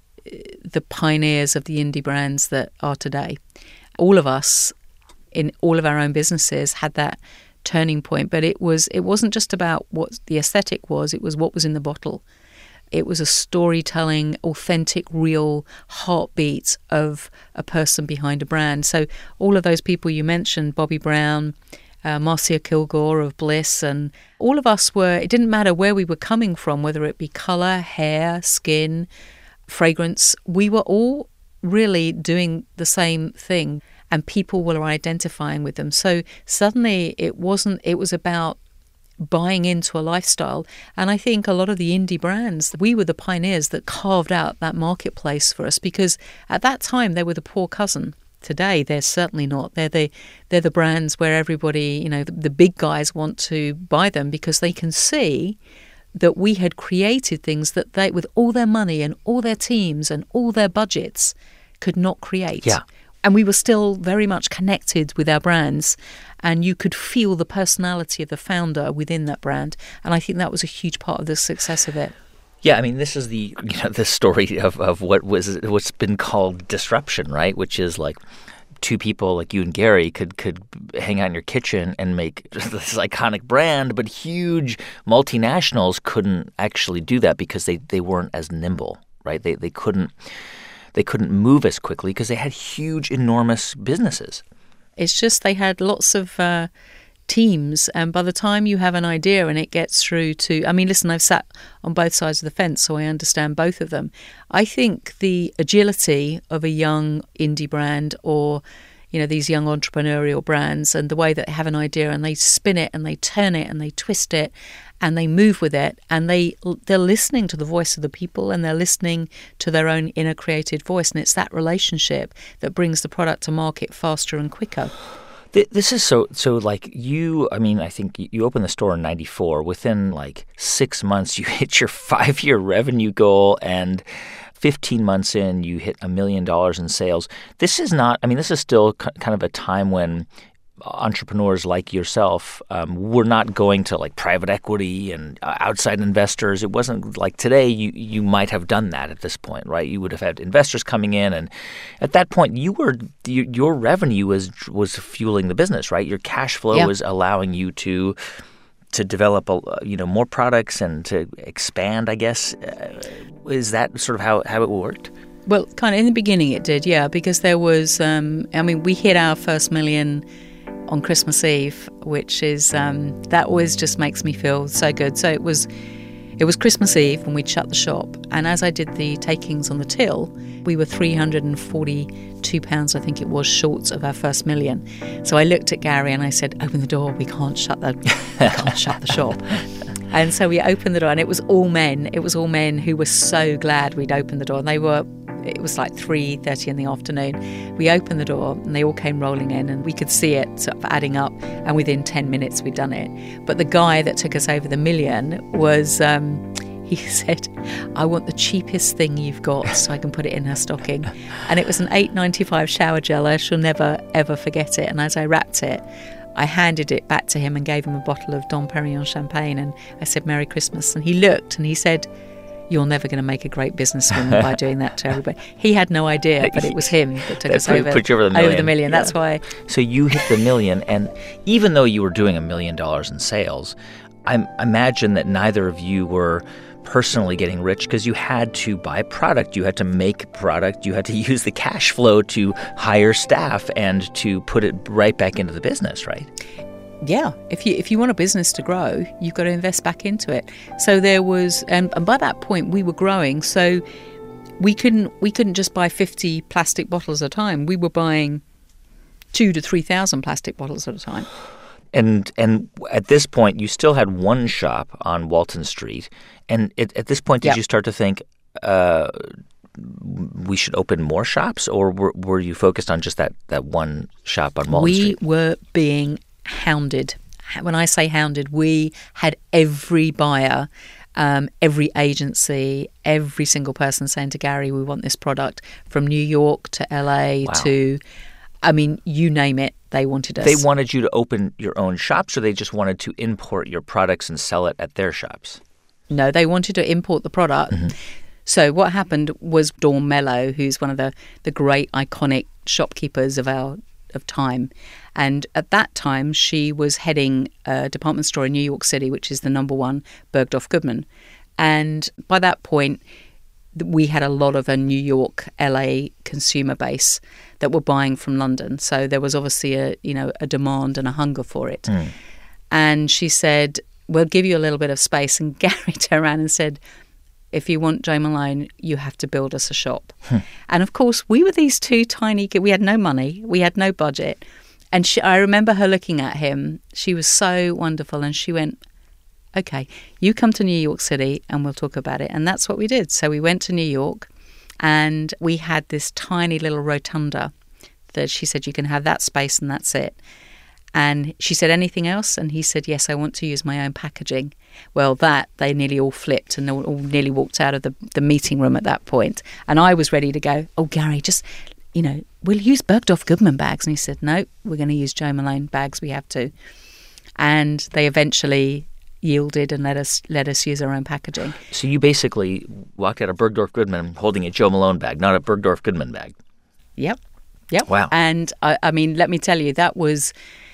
pioneers of the indie brands that are today. All of us in all of our own businesses had that turning point, but it wasn't just about what the aesthetic was, it was what was in the bottle. It was a storytelling, authentic, real heartbeat of a person behind a brand. So all of those people you mentioned, Bobbi Brown, Marcia Kilgore of Bliss, and all of us it didn't matter where we were coming from, whether it be colour, hair, skin, fragrance, we were all really doing the same thing, and people were identifying with them. So suddenly it was about buying into a lifestyle. And I think a lot of the indie brands, we were the pioneers that carved out that marketplace for us, because at that time they were the poor cousin. Today they're certainly not. They're the brands where everybody, the big guys want to buy them because they can see that we had created things that they, with all their money and all their teams and all their budgets, could not create. Yeah. And we were still very much connected with our brands, and you could feel the personality of the founder within that brand. And I think that was a huge part of the success of it. Yeah, I mean, this is the story of what's been called disruption, right? Which is like two people like you and Gary could hang out in your kitchen and make this iconic brand, but huge multinationals couldn't actually do that because they weren't as nimble, right? They couldn't move as quickly because they had huge, enormous businesses. It's just they had lots of teams, and by the time you have an idea and it gets through to, listen, I've sat on both sides of the fence, so I understand both of them. I think the agility of a young indie brand, or these young entrepreneurial brands, and the way that they have an idea and they spin it and they turn it and they twist it, and they move with it, and they're listening to the voice of the people, and they're listening to their own inner created voice, and it's that relationship that brings the product to market faster and quicker. This is so like you, I mean, I think you opened the store in 94. Within like 6 months, you hit your 5-year revenue goal, and 15 months in, you hit $1 million in sales. This is not, I mean, this is still kind of a time when entrepreneurs like yourself were not going to like private equity and outside investors. It wasn't like today. You might have done that at this point, right? You would have had investors coming in, and at that point, your revenue was fueling the business, right? Your cash flow was allowing you to develop more products and to expand, I guess. Is that sort of how it worked? Well, kind of in the beginning it did, yeah, because there was, we hit our first million on Christmas Eve, which is, that always just makes me feel so good. So it was Christmas Eve when we'd shut the shop. And as I did the takings on the till, we were £342, I think it was, short of our first million. So I looked at Gary and I said, open the door, we can't shut the shop. And so we opened the door, and it was all men. It was all men who were so glad we'd opened the door. And it was like 3:30 in the afternoon. We opened the door and they all came rolling in, and we could see it sort of adding up, and within 10 minutes we'd done it. But the guy that took us over the million was, he said, I want the cheapest thing you've got so I can put it in her stocking. And it was an $8.95 shower gel. I shall never, ever forget it. And as I wrapped it, I handed it back to him and gave him a bottle of Dom Perignon champagne, and I said, Merry Christmas. And he looked and he said, you're never going to make a great businesswoman by doing that to everybody. He had no idea, but it was him that took us over the million. That's why. So you hit the million, and even though you were doing $1 million in sales, I imagine that neither of you were personally getting rich, because you had to buy product, you had to make product, you had to use the cash flow to hire staff and to put it right back into the business, right? Yeah, if you want a business to grow, you've got to invest back into it. So there was, and by that point we were growing, so we couldn't just buy 50 plastic bottles at a time. We were buying 2,000 to 3,000 plastic bottles at a time. And at this point, you still had one shop on Walton Street, and at this point, did you start to think we should open more shops, or were you focused on just that one shop on Walton Street? We were being hounded. When I say hounded, we had every buyer, every agency, every single person saying to Gary, we want this product, from New York to LA to, I mean, you name it, they wanted us. They wanted you to open your own shops, or they just wanted to import your products and sell it at their shops? No, they wanted to import the product. Mm-hmm. So what happened was Dawn Mello, who's one of the great iconic shopkeepers of time. And at that time, she was heading a department store in New York City, which is the number one, Bergdorf Goodman. And by that point, we had a lot of a New York, LA consumer base that were buying from London. So there was obviously a demand and a hunger for it. Mm. And she said, we'll give you a little bit of space. And Gary turned around and said, if you want Jo Malone, you have to build us a shop. And of course, we were these two tiny kids. We had no money. We had no budget. And I remember her looking at him. She was so wonderful. And she went, okay, you come to New York City and we'll talk about it. And that's what we did. So we went to New York, and we had this tiny little rotunda that she said, you can have that space and that's it. And she said, anything else? And he said, yes, I want to use my own packaging. Well, they nearly all flipped, and they all nearly walked out of the meeting room at that point. And I was ready to go, oh, Gary, just, we'll use Bergdorf Goodman bags. And he said, no, we're going to use Jo Malone bags. We have to. And they eventually yielded and let us use our own packaging. So you basically walked out of Bergdorf Goodman holding a Jo Malone bag, not a Bergdorf Goodman bag. Yep. Wow. And I mean, let me tell you, that was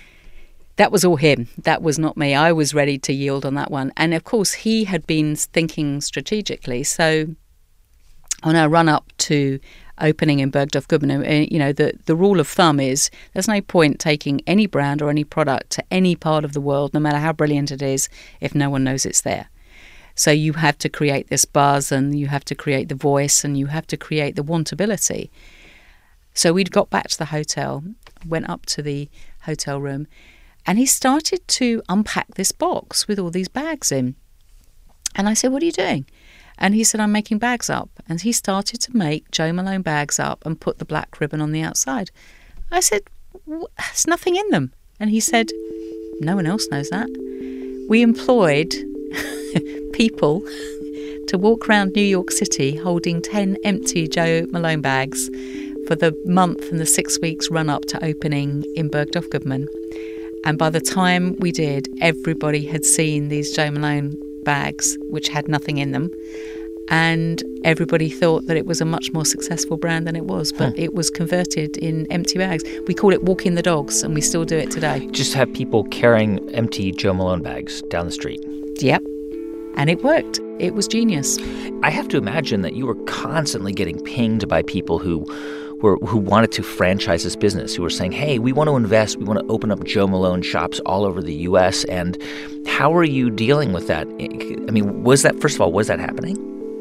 all him. That was not me. I was ready to yield on that one. And of course, he had been thinking strategically. So on our run up to opening in Bergdorf Goodman, the rule of thumb is there's no point taking any brand or any product to any part of the world, no matter how brilliant it is, if no one knows it's there. So you have to create this buzz, and you have to create the voice, and you have to create the wantability. So we'd got back to the hotel, went up to the hotel room, And he started to unpack this box with all these bags in. And I said, what are you doing? And he said, I'm making bags up. And he started to make Jo Malone bags up and put the black ribbon on the outside. I said, there's nothing in them. And he said, no one else knows that. We employed people to walk around New York City holding 10 empty Jo Malone bags for the month and the 6 weeks run up to opening in Bergdorf Goodman. And by the time we did, everybody had seen these Jo Malone bags, which had nothing in them. And everybody thought that it was a much more successful brand than it was, but it was converted in empty bags. We call it walking the dogs, and we still do it today. Just have people carrying empty Jo Malone bags down the street. Yep. And it worked. It was genius. I have to imagine that you were constantly getting pinged by people who wanted to franchise this business, who were saying, hey, we want to invest, we want to open up Jo Malone shops all over the U.S. And how are you dealing with that? I mean, was that happening?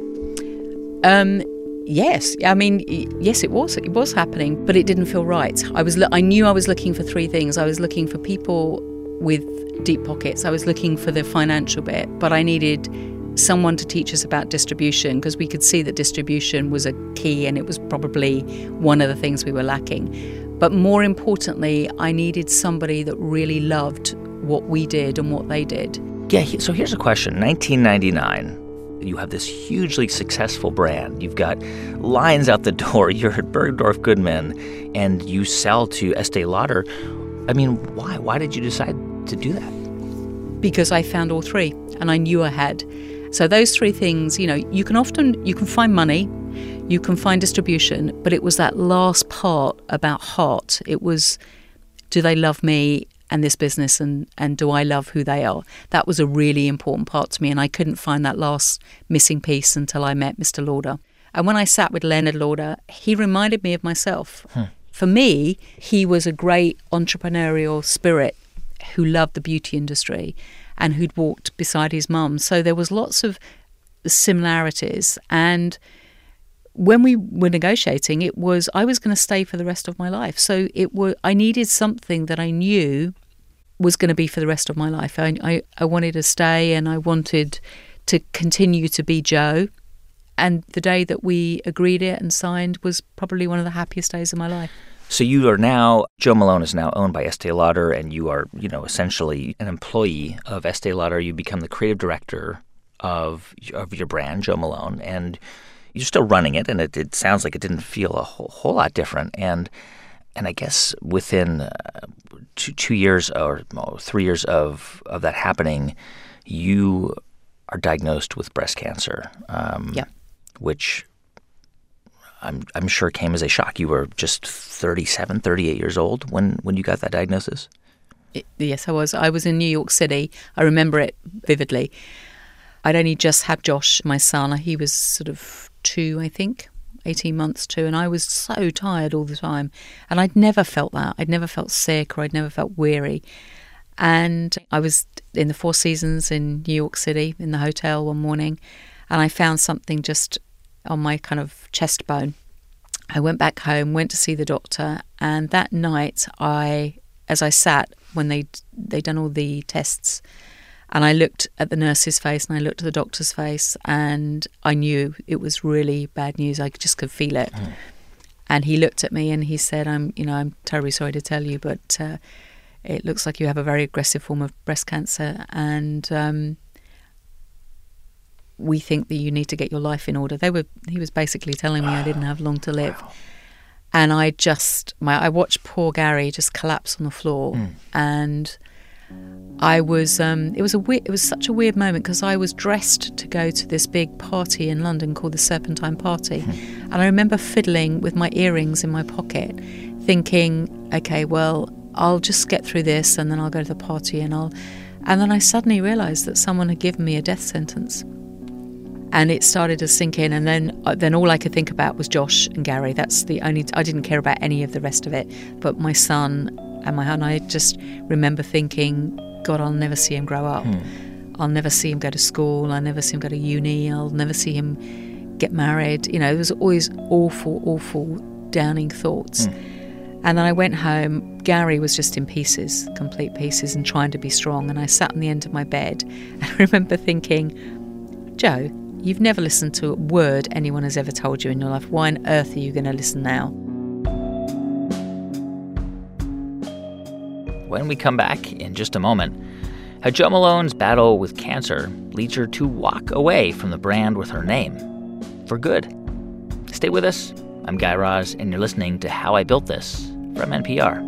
Yes. I mean, yes, it was. It was happening, but it didn't feel right. I knew I was looking for three things. I was looking for people with deep pockets. I was looking for the financial bit, but I needed someone to teach us about distribution, because we could see that distribution was a key and it was probably one of the things we were lacking. But more importantly, I needed somebody that really loved what we did and what they did. Yeah, so here's a question. 1999. You have this hugely successful brand. You've got lines out the door. You're at Bergdorf Goodman, and you sell to Estee Lauder. I mean, why? Why did you decide to do that? Because I found all three, and I knew I had. So those three things, you can find money, you can find distribution, but it was that last part about heart. It was, do they love me and this business, and do I love who they are? That was a really important part to me, and I couldn't find that last missing piece until I met Mr. Lauder. And when I sat with Leonard Lauder, he reminded me of myself. For me, he was a great entrepreneurial spirit who loved the beauty industry and who'd walked beside his mum. So there was lots of similarities. And when we were negotiating, I was going to stay for the rest of my life. So I needed something that I knew was going to be for the rest of my life. I wanted to stay, and I wanted to continue to be Jo. And the day that we agreed it and signed was probably one of the happiest days of my life. So you are now, Jo Malone is now owned by Estee Lauder, and you are, essentially an employee of Estee Lauder. You become the creative director of your brand, Jo Malone, and you're still running it, and it sounds like it didn't feel a whole lot different. And I guess within 2 years or 3 years of that happening, you are diagnosed with breast cancer, which I'm sure came as a shock. You were just 37, 38 years old when you got that diagnosis? Yes, I was. I was in New York City. I remember it vividly. I'd only just had Josh, my son. He was sort of 2, I think, 18 months 2, and I was so tired all the time. And I'd never felt that. I'd never felt sick, or I'd never felt weary. And I was in the Four Seasons in New York City in the hotel one morning, and I found something just on my kind of chest bone. I went back home, went to see the doctor, and that night as I sat when they'd done all the tests, and I looked at the nurse's face and I looked at the doctor's face, and I knew it was really bad news. I just could feel it. And he looked at me and he said, I'm terribly sorry to tell you, but it looks like you have a very aggressive form of breast cancer, and we think that you need to get your life in order. He was basically telling me I didn't have long to live. Wow. And I watched poor Gary just collapse on the floor. And I was, it was such a weird moment, because I was dressed to go to this big party in London called the Serpentine Party. And I remember fiddling with my earrings in my pocket, thinking, okay, well, I'll just get through this and then I'll go to the party, and then I suddenly realised that someone had given me a death sentence. And it started to sink in, and then all I could think about was Josh and Gary. That's the only. I didn't care about any of the rest of it. But my son and I just remember thinking, God, I'll never see him grow up. I'll never see him go to school. I'll never see him go to uni. I'll never see him get married. It was always awful, awful, downing thoughts. And then I went home, Gary was just in pieces, complete pieces, and trying to be strong. And I sat on the end of my bed and I remember thinking, Joe, you've never listened to a word anyone has ever told you in your life. Why on earth are you going to listen now? When we come back in just a moment, how Jo Malone's battle with cancer leads her to walk away from the brand with her name for good. Stay with us. I'm Guy Raz, and you're listening to How I Built This from NPR.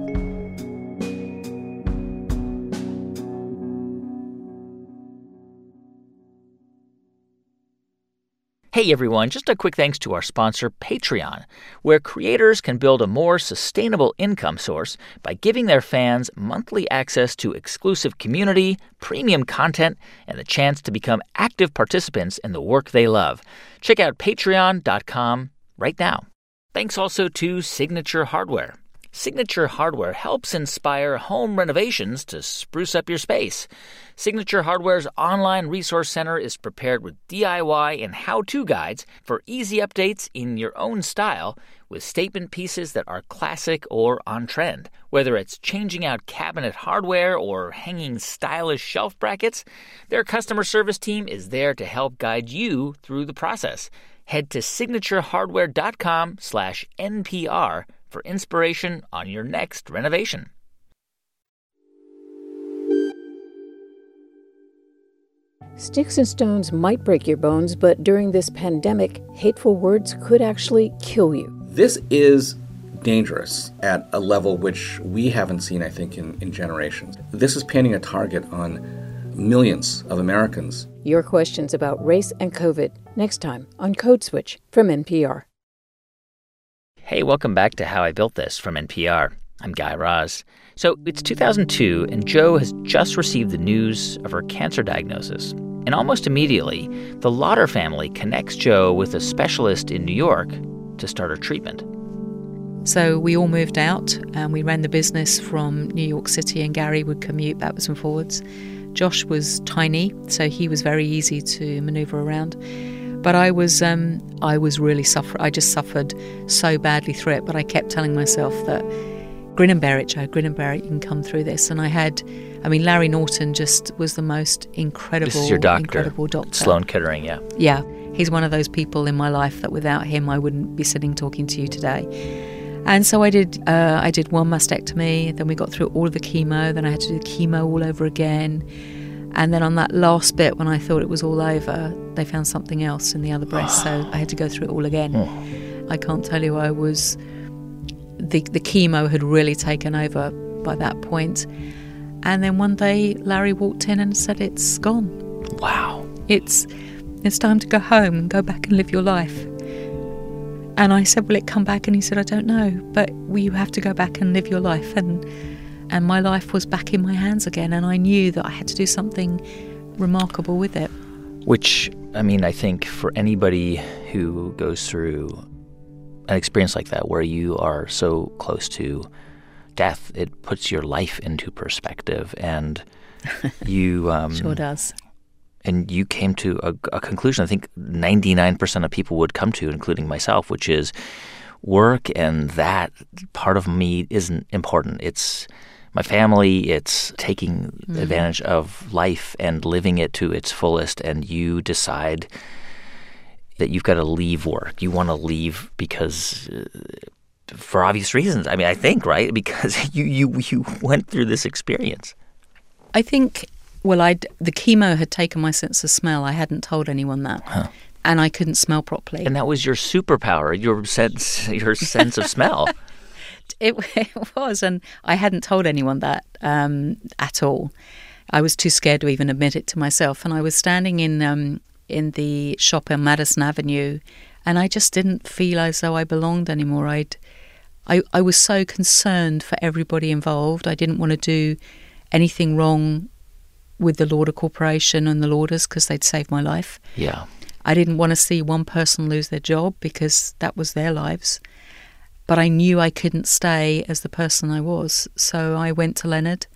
Hey everyone, just a quick thanks to our sponsor, Patreon, where creators can build a more sustainable income source by giving their fans monthly access to exclusive community, premium content, and the chance to become active participants in the work they love. Check out patreon.com right now. Thanks also to Signature Hardware. Signature Hardware helps inspire home renovations to spruce up your space. Signature Hardware's online resource center is prepared with DIY and how-to guides for easy updates in your own style with statement pieces that are classic or on trend. Whether it's changing out cabinet hardware or hanging stylish shelf brackets, their customer service team is there to help guide you through the process. Head to signaturehardware.com/NPR for inspiration on your next renovation. Sticks and stones might break your bones, but during this pandemic, hateful words could actually kill you. This is dangerous at a level which we haven't seen, I think, in generations. This is painting a target on millions of Americans. Your questions about race and COVID next time on Code Switch from NPR. Hey, welcome back to How I Built This from NPR. I'm Guy Raz. So it's 2002, and Jo has just received the news of her cancer diagnosis. And almost immediately, the Lauder family connects Jo with a specialist in New York to start her treatment. So we all moved out, and we ran the business from New York City, and Gary would commute backwards and forwards. Josh was tiny, so he was very easy to maneuver around. But I was really suffering. I just suffered so badly through it. But I kept telling myself that grin and bear it, Joe, grin and bear it. You can come through this. And Larry Norton just was the most incredible, this is your doctor, incredible doctor. Sloan Kettering, yeah. Yeah. He's one of those people in my life that without him, I wouldn't be sitting talking to you today. And so I did one mastectomy. Then we got through all of the chemo. Then I had to do the chemo all over again. And then on that last bit, when I thought it was all over, they found something else in the other breast, so I had to go through it all again. I can't tell you, the chemo had really taken over by that point. And then one day, Larry walked in and said, it's gone. Wow. It's time to go home and go back and live your life. And I said, will it come back? And he said, I don't know, but you have to go back and live your life. And my life was back in my hands again, and I knew that I had to do something remarkable with it. Which, I think for anybody who goes through an experience like that, where you are so close to death, it puts your life into perspective, and you... Sure does. And you came to a conclusion I think 99% of people would come to, including myself, which is work and that part of me isn't important. It's my family, it's taking advantage of life and living it to its fullest, and you decide that you've got to leave work. You want to leave because, for obvious reasons, I think, right? Because you went through this experience. I think, the chemo had taken my sense of smell. I hadn't told anyone that. Huh. And I couldn't smell properly. And that was your superpower, your sense of smell. It was, and I hadn't told anyone that at all. I was too scared to even admit it to myself. And I was standing in the shop on Madison Avenue, and I just didn't feel as though I belonged anymore. I was so concerned for everybody involved. I didn't want to do anything wrong with the Lauder Corporation and the Lauders because they'd saved my life. Yeah. I didn't want to see one person lose their job because that was their lives. But I knew I couldn't stay as the person I was. So I went to Leonard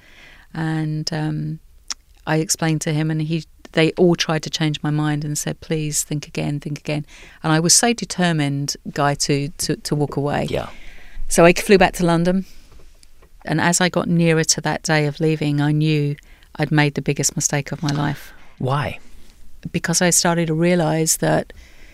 and I explained to him, and they all tried to change my mind and said, please, think again. And I was so determined, Guy, to walk away. Yeah. So I flew back to London. And as I got nearer to that day of leaving, I knew I'd made the biggest mistake of my life. Why? Because I started to realize that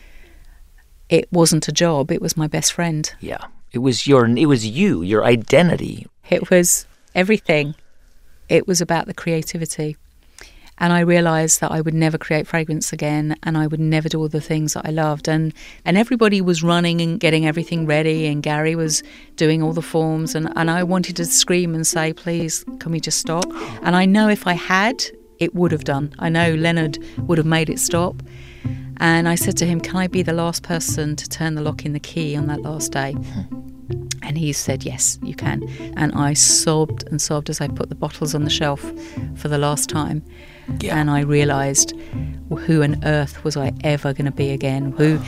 it wasn't a job, it was my best friend. Yeah. It was you, your identity. It was everything. It was about the creativity. And I realised that I would never create fragrance again, and I would never do all the things that I loved. And everybody was running and getting everything ready, and Gary was doing all the forms, and I wanted to scream and say, please, can we just stop? And I know if I had, it would have done. I know Leonard would have made it stop. And I said to him, can I be the last person to turn the lock in the key on that last day? And he said, yes, you can. And I sobbed and sobbed as I put the bottles on the shelf for the last time. Yeah. And I realised, who on earth was I ever going to be again?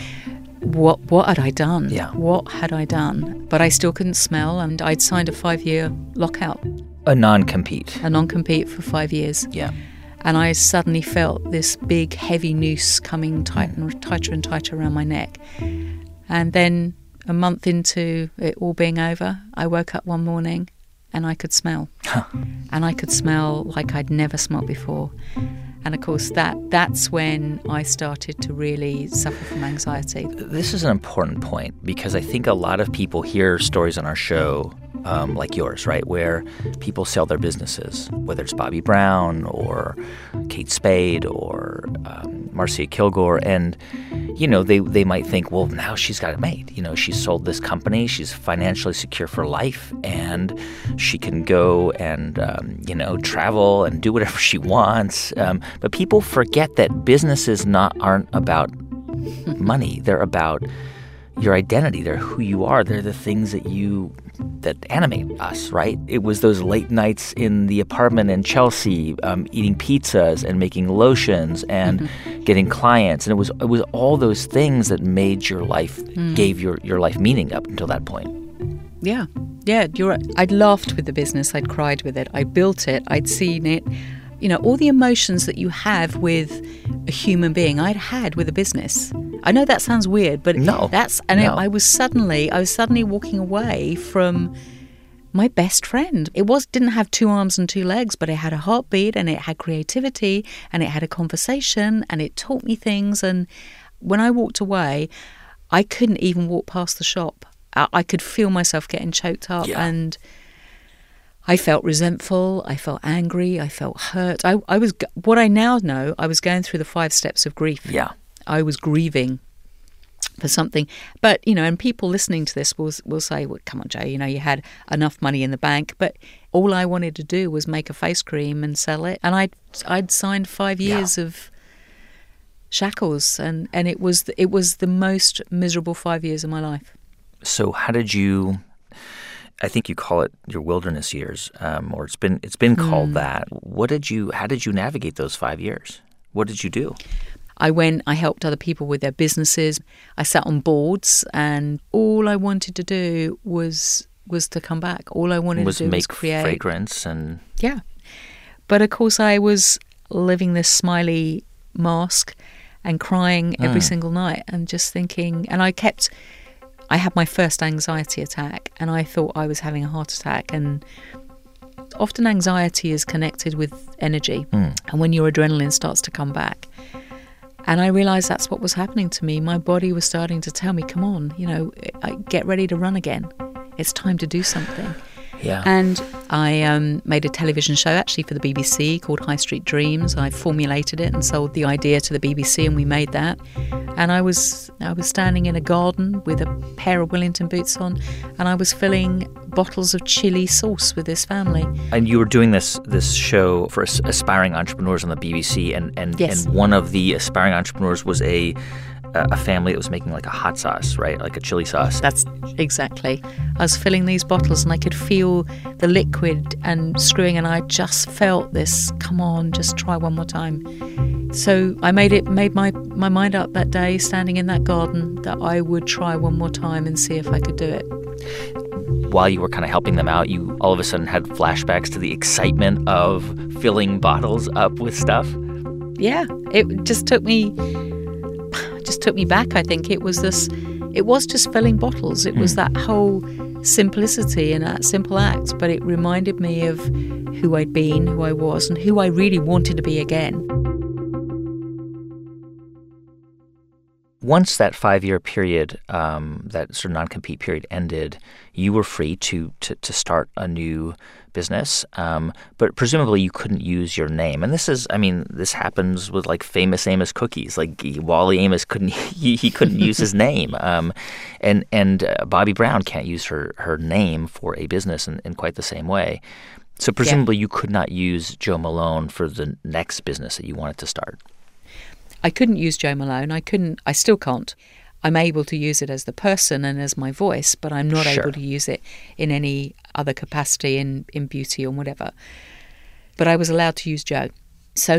What had I done? Yeah. What had I done? But I still couldn't smell, and I'd signed a 5-year lockout. A non-compete. A non-compete for 5 years. Yeah. And I suddenly felt this big, heavy noose coming tighter and tighter around my neck. And then a month into it all being over, I woke up one morning and I could smell. And I could smell like I'd never smelled before. And of course, that's when I started to really suffer from anxiety. This is an important point, because I think a lot of people hear stories on our show like yours, right, where people sell their businesses, whether it's Bobbi Brown or Kate Spade or Marcia Kilgore, and, you know, they might think, well, now she's got it made. You know, she sold this company, she's financially secure for life, and she can go and, travel and do whatever she wants. But people forget that businesses aren't about money. They're about your identity. They're who you are. They're the things that animate us, right? It was those late nights in the apartment in Chelsea, eating pizzas and making lotions and getting clients. And it was all those things that made your life, gave your life meaning up until that point. Yeah, you're right. I'd laughed with the business. I'd cried with it. I built it. I'd seen it. You know, all the emotions that you have with a human being, I'd had with a business. I know that sounds weird, but I was suddenly walking away from my best friend. It didn't have 2 arms and 2 legs, but it had a heartbeat, and it had creativity, and it had a conversation, and it taught me things. And when I walked away, I couldn't even walk past the shop. I could feel myself getting choked up, and I felt resentful, I felt angry, I felt hurt. What I now know, I was going through the 5 steps of grief. Yeah. I was grieving for something. But, you know, and people listening to this will say, well, come on, Joe, you know, you had enough money in the bank. But all I wanted to do was make a face cream and sell it. And I'd signed 5 years of shackles. And it was the most miserable 5 years of my life. So how did you... I think you call it your wilderness years, or it's been called that. How did you navigate those 5 years? What did you do? I helped other people with their businesses. I sat on boards, and all I wanted to do was to come back. All I wanted to do was create fragrance and But of course, I was living this smiley mask and crying every single night, and just thinking. And I had my first anxiety attack, and I thought I was having a heart attack. And often anxiety is connected with energy, and when your adrenaline starts to come back. And I realised that's what was happening to me. My body was starting to tell me, come on, you know, get ready to run again. It's time to do something. Yeah. And I made a television show actually for the BBC called High Street Dreams. I formulated it and sold the idea to the BBC, and we made that. And I was standing in a garden with a pair of Wellington boots on, and I was filling bottles of chili sauce with this family. And you were doing this show for aspiring entrepreneurs on the BBC, and one of the aspiring entrepreneurs was a family that was making like a hot sauce, right? Like a chili sauce. That's exactly. I was filling these bottles, and I could feel the liquid and screwing, and I just felt this, come on, just try one more time. So I made my mind up that day, standing in that garden, that I would try one more time and see if I could do it. While you were kind of helping them out, you all of a sudden had flashbacks to the excitement of filling bottles up with stuff? Yeah, it just took me back. I think it was it was just filling bottles. It was that whole simplicity and that simple act, but it reminded me of who I'd been, who I was, and who I really wanted to be again. Once that 5-year period, that sort of non-compete period ended, you were free to start a new business, but presumably you couldn't use your name. And this happens with like famous Amos cookies. Like Wally Amos couldn't use his name, and Bobbi Brown can't use her name for a business in quite the same way. So presumably you could not use Jo Malone for the next business that you wanted to start. I couldn't use Jo Malone. I still can't. I'm able to use it as the person and as my voice, but I'm not able to use it in any other capacity in beauty or whatever. But I was allowed to use Jo. So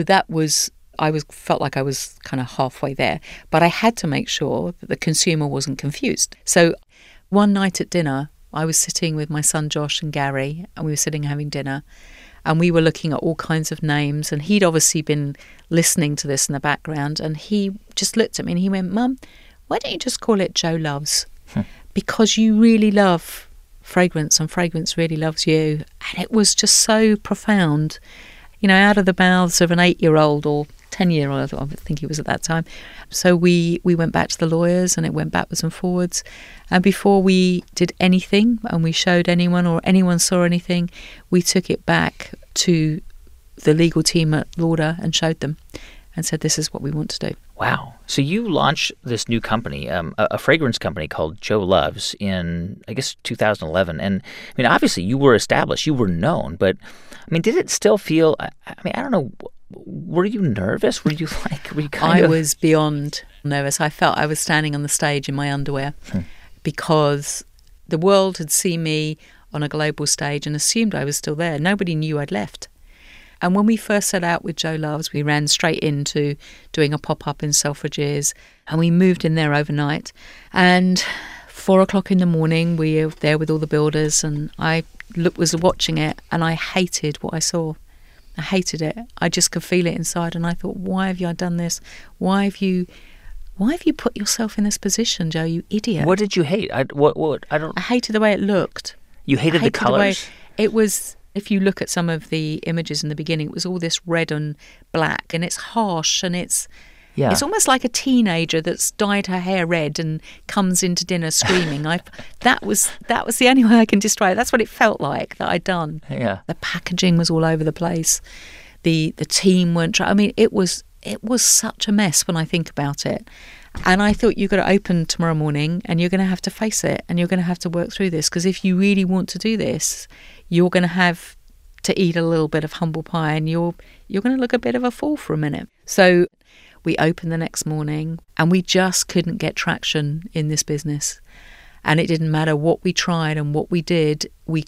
felt like I was kind of halfway there. But I had to make sure that the consumer wasn't confused. So one night at dinner, I was sitting with my son Josh and Gary, and we were sitting having dinner. And we were looking at all kinds of names, and he'd obviously been listening to this in the background, and he just looked at me and he went, "Mum, why don't you just call it Jo Loves? Because you really love fragrance and fragrance really loves you." And it was just so profound, out of the mouths of an 8-year-old or 10-year-old, I think he was at that time. So we went back to the lawyers, and it went backwards and forwards. And before we did anything and we showed anyone or anyone saw anything, we took it back to the legal team at Lauder and showed them and said, "This is what we want to do." Wow. So you launched this new company, a fragrance company called Jo Loves in, I guess, 2011. And, obviously you were established, you were known, but, did it still feel, I don't know, were you nervous? Were you I was beyond nervous. I felt I was standing on the stage in my underwear because the world had seen me on a global stage and assumed I was still there. Nobody knew I'd left. And when we first set out with Jo Loves, we ran straight into doing a pop-up in Selfridges, and we moved in there overnight. And 4:00 in the morning, we were there with all the builders, and I was watching it, and I hated what I saw. I hated it. I just could feel it inside, and I thought, why have you done this? Why have you put yourself in this position, Jo, you idiot? What did you hate? I hated the way it looked. You hated the colors? It was, if you look at some of the images in the beginning, it was all this red and black, and it's harsh, and it's almost like a teenager that's dyed her hair red and comes into dinner screaming. That was the only way I can describe it. That's what it felt like that I'd done. Yeah. The packaging was all over the place. The team weren't it was such a mess when I think about it. And I thought, you've got to open tomorrow morning and you're going to have to face it and you're going to have to work through this, because if you really want to do this, you're going to have to eat a little bit of humble pie and you're going to look a bit of a fool for a minute. So we opened the next morning and we just couldn't get traction in this business. And it didn't matter what we tried and what we did, we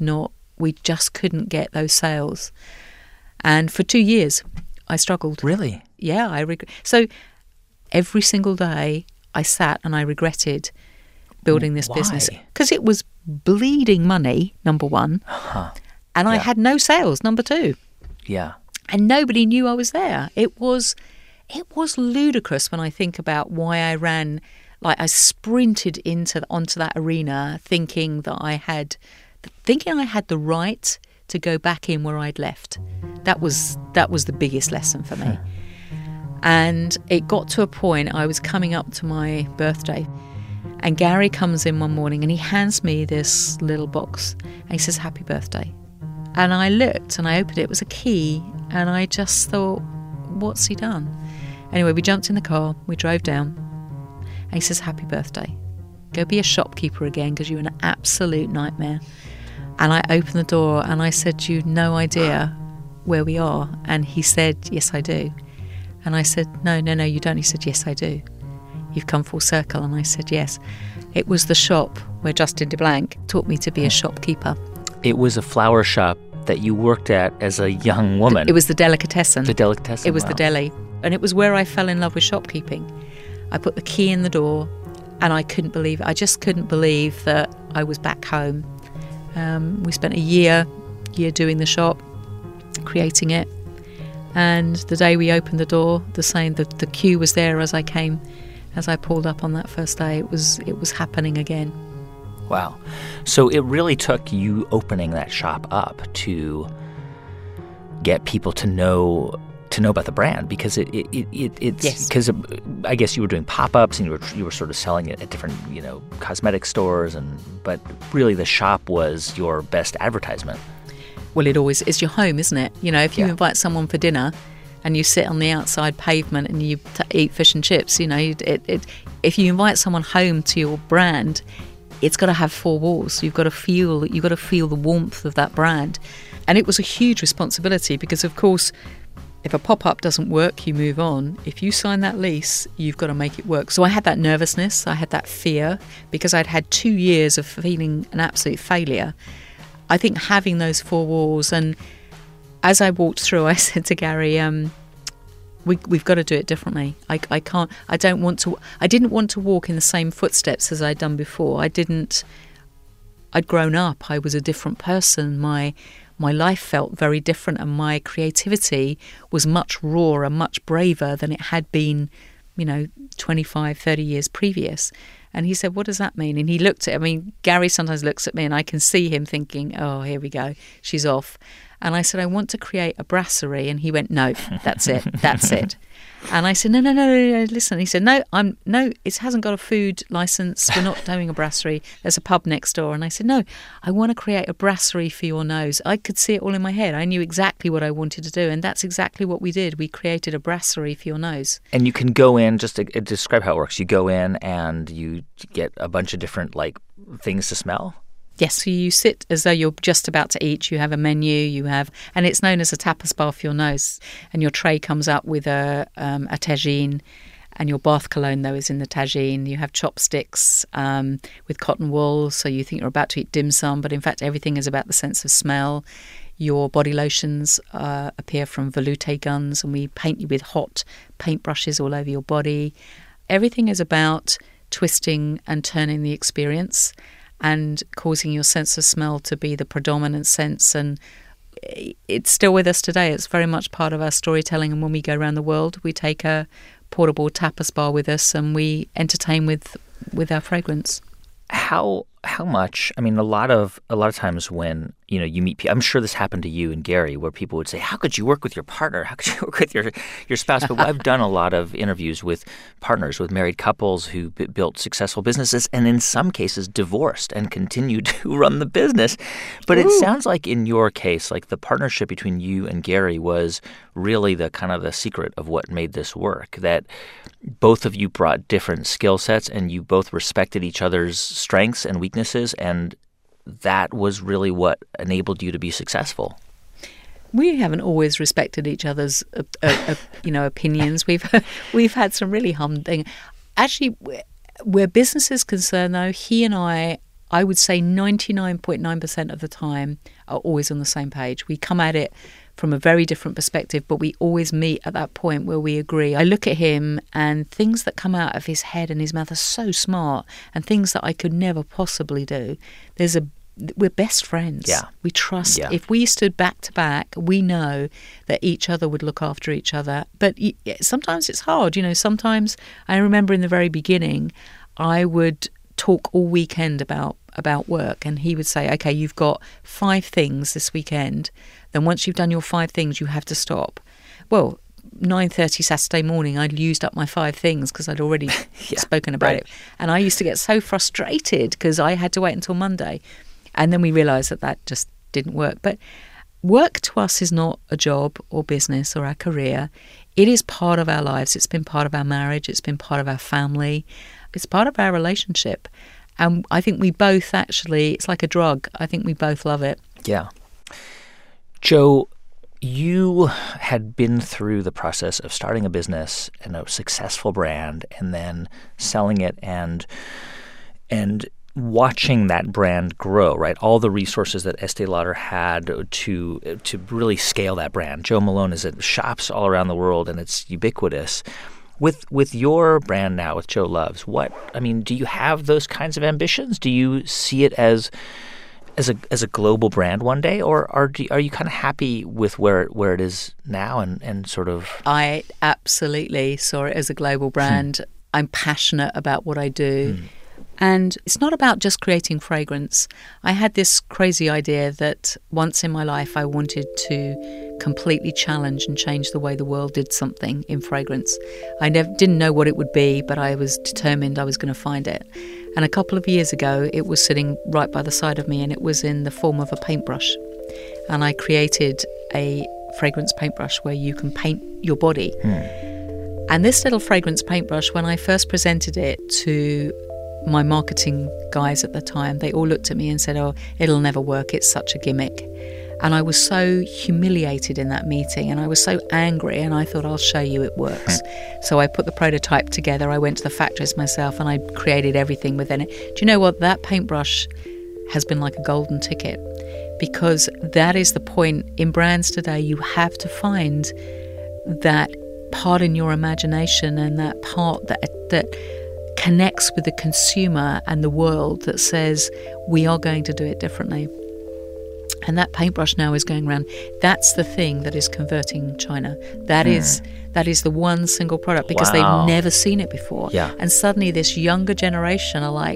just couldn't get those sales. And for 2 years, I struggled. Really? Yeah, I regret. So every single day I sat and I regretted building this business, because it was bleeding money, number one, and I had no sales, number two. Yeah. And nobody knew I was there. It was ludicrous when I think about why I ran, like I sprinted onto that arena thinking I had the right to go back in where I'd left. That was the biggest lesson for me. And it got to a point, I was coming up to my birthday, and Gary comes in one morning and he hands me this little box and he says, "Happy birthday." And I looked and I opened it. It was a key, and I just thought, what's he done? Anyway, we jumped in the car, we drove down, and he says, "Happy birthday. Go be a shopkeeper again, because you're an absolute nightmare." And I opened the door and I said, "You've no idea where we are." And he said, "Yes, I do." And I said, no, you don't. He said, "Yes, I do. You've come full circle." And I said, "Yes." It was the shop where Justin DeBlanc taught me to be a shopkeeper. It was a flower shop that you worked at as a young woman. It was the Delicatessen. The Delicatessen. It was the deli. And it was where I fell in love with shopkeeping. I put the key in the door and I couldn't believe it. I just couldn't believe that I was back home. We spent a year doing the shop, creating it. And the day we opened the door, the queue was there as I came As I pulled up on that first day, it was happening again. Wow. So it really took you opening that shop up to get people to know about the brand, because it's yes. Because I guess you were doing pop-ups and you were sort of selling it at different cosmetic stores, but really the shop was your best advertisement. Well, it always is your home, isn't it? If you invite someone for dinner and you sit on the outside pavement and you eat fish and chips, if you invite someone home to your brand, it's got to have four walls. You've got to feel the warmth of that brand. And it was a huge responsibility because, of course, if a pop-up doesn't work, you move on. If you sign that lease, you've got to make it work. So I had that nervousness, I had that fear, because I'd had 2 years of feeling an absolute failure. I think having those four walls, and as I walked through, I said to Gary, we've got to do it differently. I didn't want to walk in the same footsteps as I'd done before. I'd grown up. I was a different person. My life felt very different, and my creativity was much rawer and much braver than it had been, 25, 30 years previous. And he said, what does that mean? And he looked at Gary sometimes looks at me and I can see him thinking, oh, here we go, she's off. And I said, I want to create a brasserie. And he went, no, that's it. And I said, no, listen. He said, no, it hasn't got a food license. We're not doing a brasserie. There's a pub next door. And I said, no, I want to create a brasserie for your nose. I could see it all in my head. I knew exactly what I wanted to do. And that's exactly what we did. We created a brasserie for your nose. And you can go in, just to describe how it works. You go in and you get a bunch of different things to smell. Yes, so you sit as though you're just about to eat. You have a menu, and it's known as a tapas bar for your nose. And your tray comes up with a tagine, and your bath cologne, though, is in the tagine. You have chopsticks with cotton wool, so you think you're about to eat dim sum, but in fact everything is about the sense of smell. Your body lotions appear from veloute guns, and we paint you with hot paintbrushes all over your body. Everything is about twisting and turning the experience and causing your sense of smell to be the predominant sense. And it's still with us today. It's very much part of our storytelling. And when we go around the world, we take a portable tapas bar with us and we entertain with our fragrance. How much? A lot of times when you meet people, I'm sure this happened to you and Gary, where people would say, "How could you work with your partner? How could you work with your spouse?" But I've done a lot of interviews with partners, with married couples who built successful businesses, and in some cases divorced and continued to run the business. But It sounds like in your case, the partnership between you and Gary was really the kind of the secret of what made this work. That both of you brought different skill sets, and you both respected each other's strengths and weaknesses, and that was really what enabled you to be successful. We haven't always respected each other's, opinions. We've had some really humbling. Actually, where business is concerned, though, he and I would say 99.9% of the time, are always on the same page. We come at it from a very different perspective, but we always meet at that point where we agree. I look at him and things that come out of his head and his mouth are so smart, and things that I could never possibly do. We're best friends. Yeah. We trust. Yeah. If we stood back to back, we know that each other would look after each other. But sometimes it's hard. Sometimes I remember in the very beginning, I would talk all weekend about work, and he would say, okay, you've got 5 things this weekend. Then once you've done your 5 things, you have to stop. Well, 9:30 Saturday morning, I'd used up my 5 things because I'd already spoken about it. And I used to get so frustrated because I had to wait until Monday. And then we realised that just didn't work. But work to us is not a job or business or our career. It is part of our lives. It's been part of our marriage. It's been part of our family. It's part of our relationship. And I think we both it's like a drug. I think we both love it. Yeah. Jo, you had been through the process of starting a business and a successful brand, and then selling it and watching that brand grow, right? All the resources that Estee Lauder had to really scale that brand. Jo Malone is at shops all around the world, and it's ubiquitous. With your brand now, with Jo Loves, do you have those kinds of ambitions? Do you see it as a global brand one day, or are you kind of happy with where it is now and sort of? I absolutely saw it as a global brand. I'm passionate about what I do. And it's not about just creating fragrance. I had this crazy idea that once in my life I wanted to completely challenge and change the way the world did something in fragrance. I didn't know what it would be, but I was determined I was going to find it. And a couple of years ago, it was sitting right by the side of me, and it was in the form of a paintbrush. And I created a fragrance paintbrush where you can paint your body. And this little fragrance paintbrush, when I first presented it to my marketing guys at the time, they all looked at me and said, "Oh, it'll never work. It's such a gimmick." And I was so humiliated in that meeting, and I was so angry, and I thought, I'll show you it works. So I put the prototype together. I went to the factories myself, and I created everything within it. Do you know what? That paintbrush has been like a golden ticket, because that is the point in brands today. You have to find that part in your imagination, and that part that connects with the consumer and the world, that says we are going to do it differently. And that paintbrush now is going around. That's the thing that is converting China. That is the one single product, because they've never seen it before. Yeah. And suddenly this younger generation are like,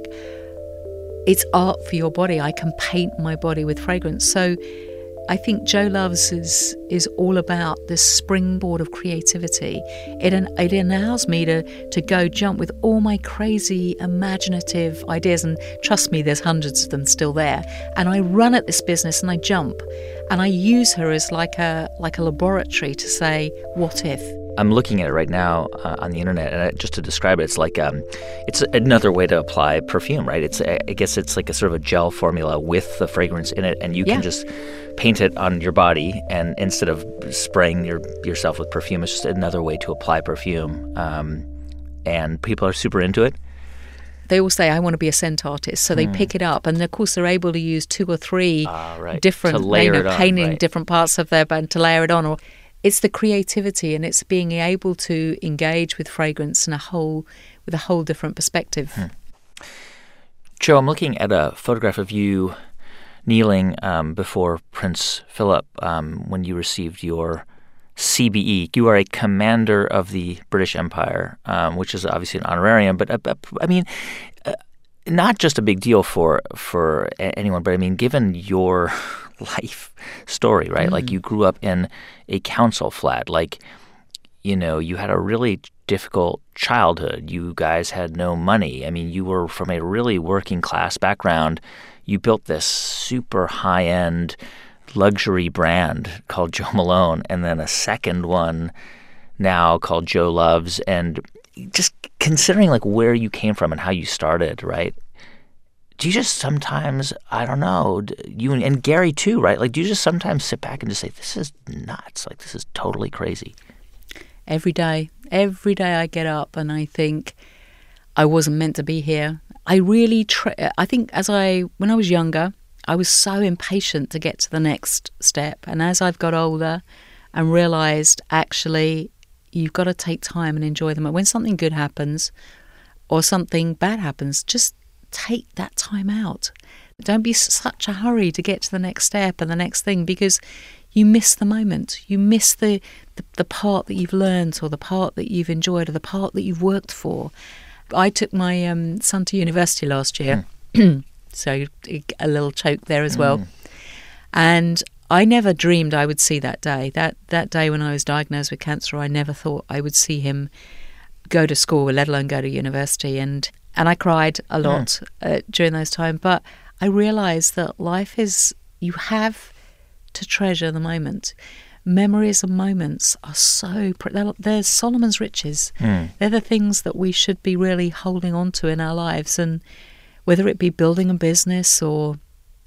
it's art for your body. I can paint my body with fragrance. So I think Jo Loves is all about this springboard of creativity. It allows me to go jump with all my crazy imaginative ideas, and trust me, there's hundreds of them still there. And I run at this business, and I jump, and I use her as like a laboratory to say, what if? I'm looking at it right now on the internet, and just to describe it, it's like it's another way to apply perfume, right? I guess it's like a sort of a gel formula with the fragrance in it, and you can just paint it on your body, and instead of spraying yourself with perfume, it's just another way to apply perfume. And people are super into it. They all say, I want to be a scent artist. So they pick it up. And, of course, they're able to use 2 or 3 different, painting different parts of their band to layer it on. Or it's the creativity, and it's being able to engage with fragrance with a whole different perspective. Jo, I'm looking at a photograph of you kneeling before Prince Philip when you received your CBE. You are a commander of the British Empire, which is obviously an honorarium, but I mean, not just a big deal for anyone, but I mean, given your life story, right? Like, you grew up in a council flat. Like, you had a really difficult childhood. You guys had no money. I mean, you were from a really working class background. You built this super high-end luxury brand called Jo Malone, and then a second one now called Jo Loves. And just considering like where you came from and how you started, right? Do you just sometimes, I don't know, you and Gary too, right? Like, do you just sometimes sit back and just say, this is nuts, like this is totally crazy? Every day I get up and I think I wasn't meant to be here. I really I think when I was younger, I was so impatient to get to the next step. And as I've got older and realized, actually, you've got to take time and enjoy them. When something good happens or something bad happens, just take that time out. Don't be such a hurry to get to the next step and the next thing, because you miss the moment. You miss the part that you've learned, or the part that you've enjoyed, or the part that you've worked for. I took my son to university last year, so a little choke there as well. And I never dreamed I would see that day. That day when I was diagnosed with cancer, I never thought I would see him go to school, let alone go to university. And I cried a lot during those times. But I realised that life is, you have to treasure the moment. Memories and moments are they're Solomon's riches. They're the things that we should be really holding on to in our lives. And whether it be building a business, or,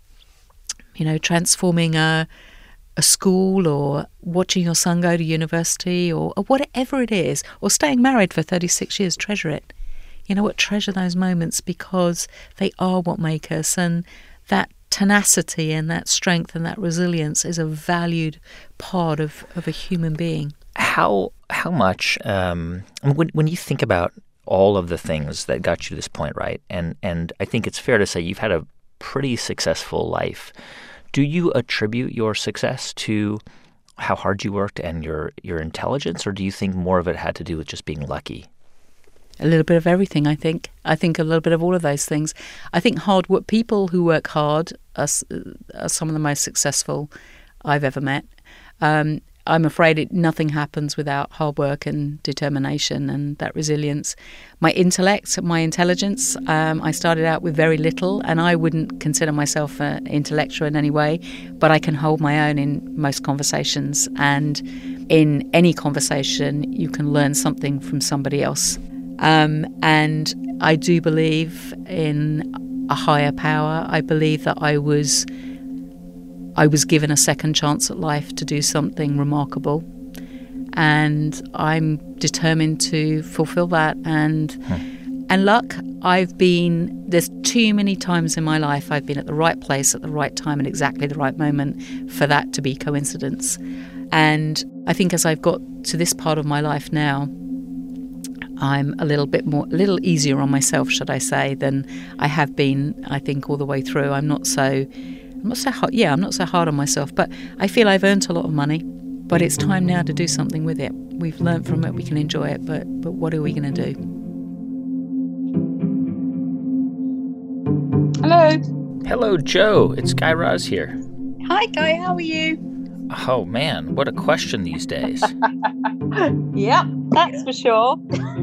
transforming a school, or watching your son go to university, or whatever it is, or staying married for 36 years, treasure it. You know what? Treasure those moments, because they are what make us. And that tenacity and that strength and that resilience is a valued part of a human being. How much, when you think about all of the things that got you to this point, right? And I think it's fair to say you've had a pretty successful life. Do you attribute your success to how hard you worked and your intelligence, or do you think more of it had to do with just being lucky? A little bit of everything, I think. I think a little bit of all of those things. I think hard work. People who work hard are some of the most successful I've ever met. I'm afraid nothing happens without hard work and determination and that resilience. My intellect, my intelligence, I started out with very little, and I wouldn't consider myself an intellectual in any way, but I can hold my own in most conversations. And in any conversation, you can learn something from somebody else. And I do believe in a higher power. I believe that I was given a second chance at life to do something remarkable, and I'm determined to fulfill that. And luck, there's too many times in my life I've been at the right place at the right time at exactly the right moment for that to be coincidence. And I think as I've got to this part of my life now, I'm a little easier on myself, should I say, than I have been, I think, all the way through. I'm not so hard on myself, but I feel I've earned a lot of money, but it's time now to do something with it. We've learned from it, we can enjoy it, but what are we going to do? Hello, Joe. It's Guy Raz here. Hi, Guy. How are you? Oh, man, what a question these days. Yep, that's for sure.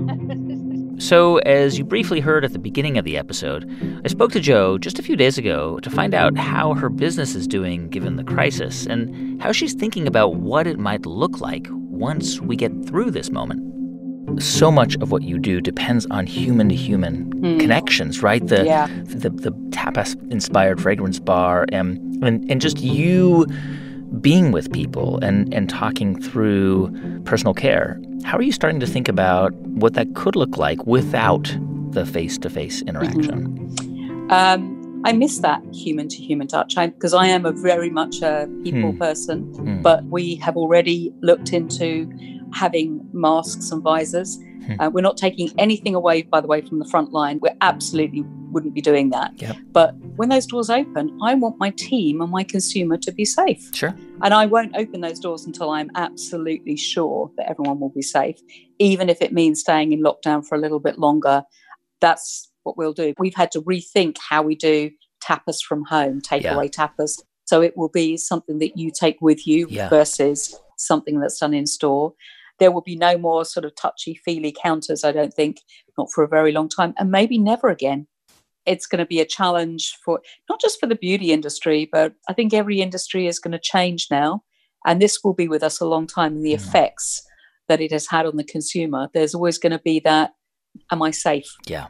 So, as you briefly heard at the beginning of the episode, I spoke to Jo just a few days ago to find out how her business is doing given the crisis and how she's thinking about what it might look like once we get through this moment. So much of what you do depends on human-to-human connections, right? The tapas-inspired fragrance bar and just you being with people and talking through personal care. How are you starting to think about what that could look like without the face-to-face interaction? I miss that human-to-human touch because I am very much a people person, but we have already looked into having masks and visors. We're not taking anything away, by the way, from the front line. We absolutely wouldn't be doing that. Yep. But when those doors open, I want my team and my consumer to be safe. Sure. And I won't open those doors until I'm absolutely sure that everyone will be safe, even if it means staying in lockdown for a little bit longer. That's what we'll do. We've had to rethink how we do tapas from home, takeaway tapas. So it will be something that you take with you versus something that's done in store. There will be no more sort of touchy-feely counters, I don't think, not for a very long time, and maybe never again. It's going to be a challenge for not just for the beauty industry, but I think every industry is going to change now. And this will be with us a long time. And the effects that it has had on the consumer, there's always going to be that, am I safe? Yeah.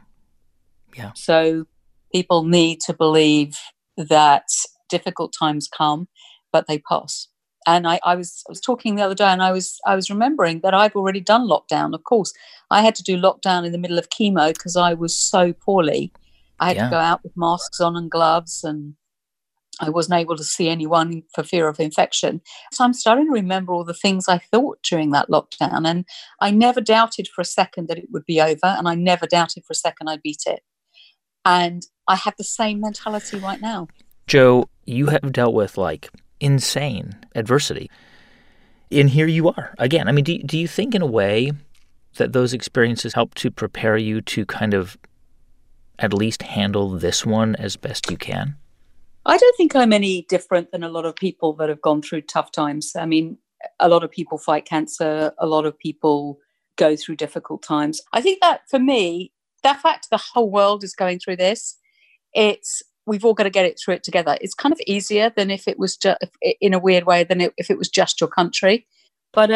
So people need to believe that difficult times come, but they pass. And I was talking the other day, and I was remembering that I've already done lockdown. Of course, I had to do lockdown in the middle of chemo because I was so poorly. I had to go out with masks on and gloves, and I wasn't able to see anyone for fear of infection. So I'm starting to remember all the things I thought during that lockdown, and I never doubted for a second that it would be over, and I never doubted for a second I'd beat it. And I have the same mentality right now. Jo, you have dealt with insane adversity. And here you are again. I mean, do you think in a way that those experiences help to prepare you to kind of at least handle this one as best you can? I don't think I'm any different than a lot of people that have gone through tough times. I mean, a lot of people fight cancer. A lot of people go through difficult times. I think that for me, that fact the whole world is going through this, we've all got to get it through it together. It's kind of easier than if it was just, in a weird way, than if it was just your country. But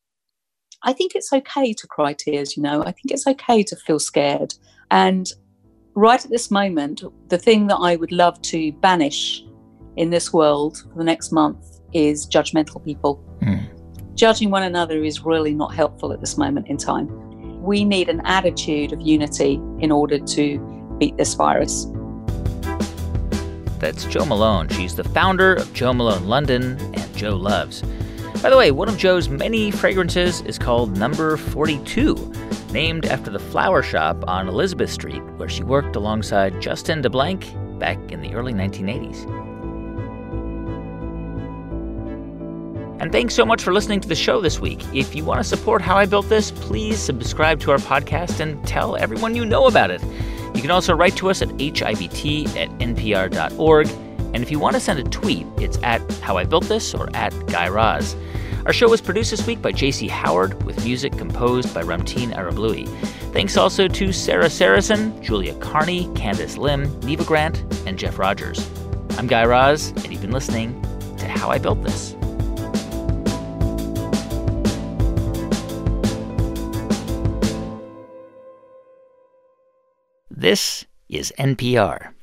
I think it's okay to cry tears, I think it's okay to feel scared. And right at this moment, the thing that I would love to banish in this world for the next month is judgmental people. Judging one another is really not helpful at this moment in time. We need an attitude of unity in order to beat this virus. That's Jo Malone. She's the founder of Jo Malone London and Jo Loves. By the way, one of Jo's many fragrances is called Number 42, named after the flower shop on Elizabeth Street, where she worked alongside Justin DeBlanc back in the early 1980s. And thanks so much for listening to the show this week. If you want to support How I Built This, please subscribe to our podcast and tell everyone you know about it. You can also write to us at hibt@npr.org. And if you want to send a tweet, it's at How I Built This or at Guy Raz. Our show was produced this week by J.C. Howard, with music composed by Ramteen Arablouei. Thanks also to Sarah Saracen, Julia Carney, Candace Lim, Neva Grant, and Jeff Rogers. I'm Guy Raz, and you've been listening to How I Built This. This is NPR.